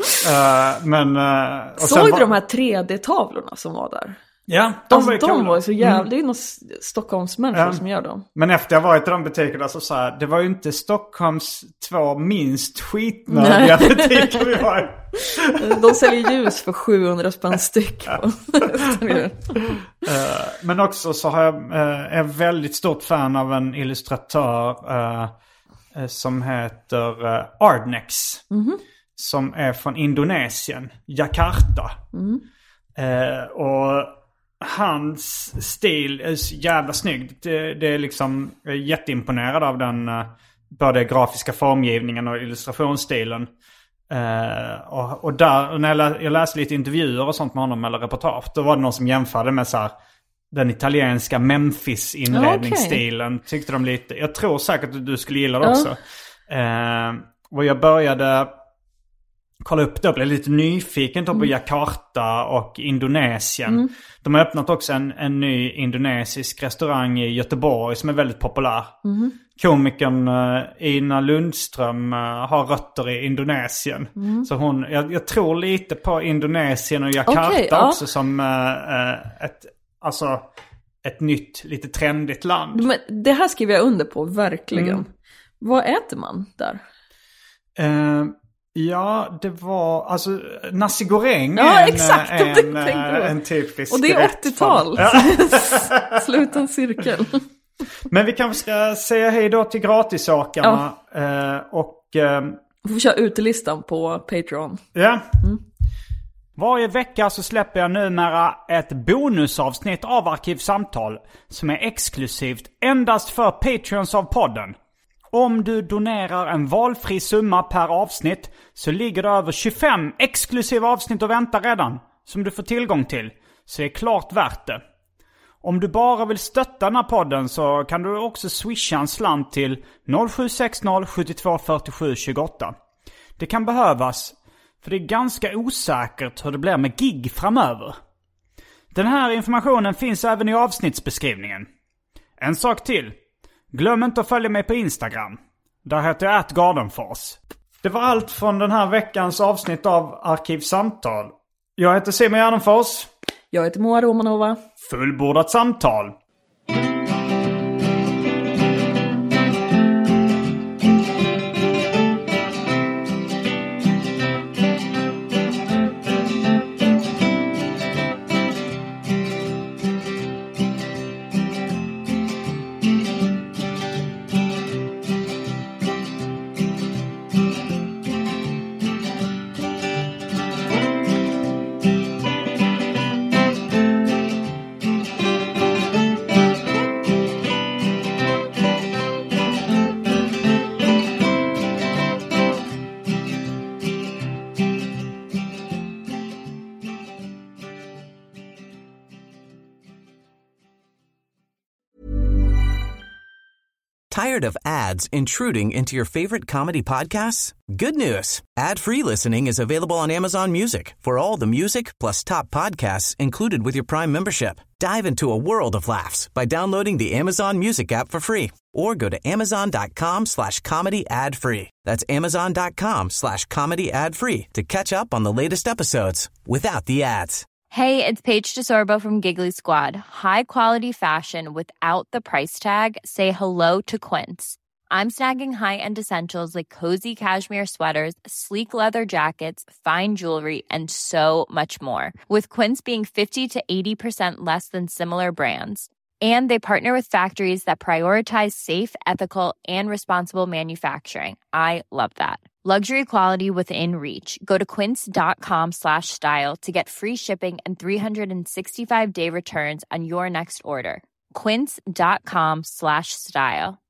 [SPEAKER 5] Såg du de här 3D-tavlorna som var där?
[SPEAKER 4] Ja,
[SPEAKER 5] de var så jävla... Det är nog Stockholmsmänniskor som gör dem.
[SPEAKER 4] Men efter jag varit i de butikerna så sa jag, det var ju inte Stockholms 2 minst skitnödiga butiker vi var.
[SPEAKER 5] De säljer ljus för 700 spänn styck.
[SPEAKER 4] Men också så har är väldigt stort fan av en illustratör som heter Ardnex. Som är från Indonesien, Jakarta. Och hans stil är så jävla snygg. Det är liksom jätteimponerad av den både grafiska formgivningen och illustrationsstilen. Och där, när jag läste lite intervjuer och sånt med honom eller reportage, då var det någon som jämförde med så här, den italienska Memphis-inredningsstilen. Tyckte de lite. Jag tror säkert att du skulle gilla det också. Och jag började kolla upp det och blev lite nyfiken på Jakarta och Indonesien. De har öppnat också en ny indonesisk restaurang i Göteborg som är väldigt populär. Komikern Ina Lundström har rötter i Indonesien. Så jag tror lite på Indonesien och Jakarta också som ett nytt, lite trendigt land.
[SPEAKER 5] Men det här skriver jag under på, verkligen. Vad äter man där?
[SPEAKER 4] Ja, det var alltså nasi goreng.
[SPEAKER 5] Ja, exakt.
[SPEAKER 4] En typisk.
[SPEAKER 5] Och det är 80-tal. Sluta en cirkel.
[SPEAKER 4] Men vi kanske ska säga hej då till gratissakerna.
[SPEAKER 5] Vi får köra utelistan på Patreon.
[SPEAKER 4] Ja. Varje vecka så släpper jag numera ett bonusavsnitt av Arkivsamtal som är exklusivt endast för Patreons av podden. Om du donerar en valfri summa per avsnitt så ligger det över 25 exklusiva avsnitt och väntar redan som du får tillgång till. Så det är klart värt det. Om du bara vill stötta den här podden så kan du också swisha en slant till 0760 72 47 28. Det kan behövas för det är ganska osäkert hur det blir med gig framöver. Den här informationen finns även i avsnittsbeskrivningen. En sak till. Glöm inte att följa mig på Instagram. Där heter jag @Gardenfors. Det var allt från den här veckans avsnitt av Arkivsamtal. Jag heter Simon Gärdenfors.
[SPEAKER 5] Jag heter Moa Romanova.
[SPEAKER 4] Fullbordat samtal.
[SPEAKER 7] Tired of ads intruding into your favorite comedy podcasts? Good news. Ad-free listening is available on Amazon Music for all the music plus top podcasts included with your Prime membership. Dive into a world of laughs by downloading the Amazon Music app for free or go to amazon.com/comedy ad-free. That's amazon.com/comedy ad-free to catch up on the latest episodes without the ads.
[SPEAKER 8] Hey, it's Paige DeSorbo from Giggly Squad. High quality fashion without the price tag. Say hello to Quince. I'm snagging high-end essentials like cozy cashmere sweaters, sleek leather jackets, fine jewelry, and so much more. With Quince being 50 to 80% less than similar brands. And they partner with factories that prioritize safe, ethical, and responsible manufacturing. I love that. Luxury quality within reach. Go to quince.com/style to get free shipping and 365-day returns on your next order. Quince.com/style.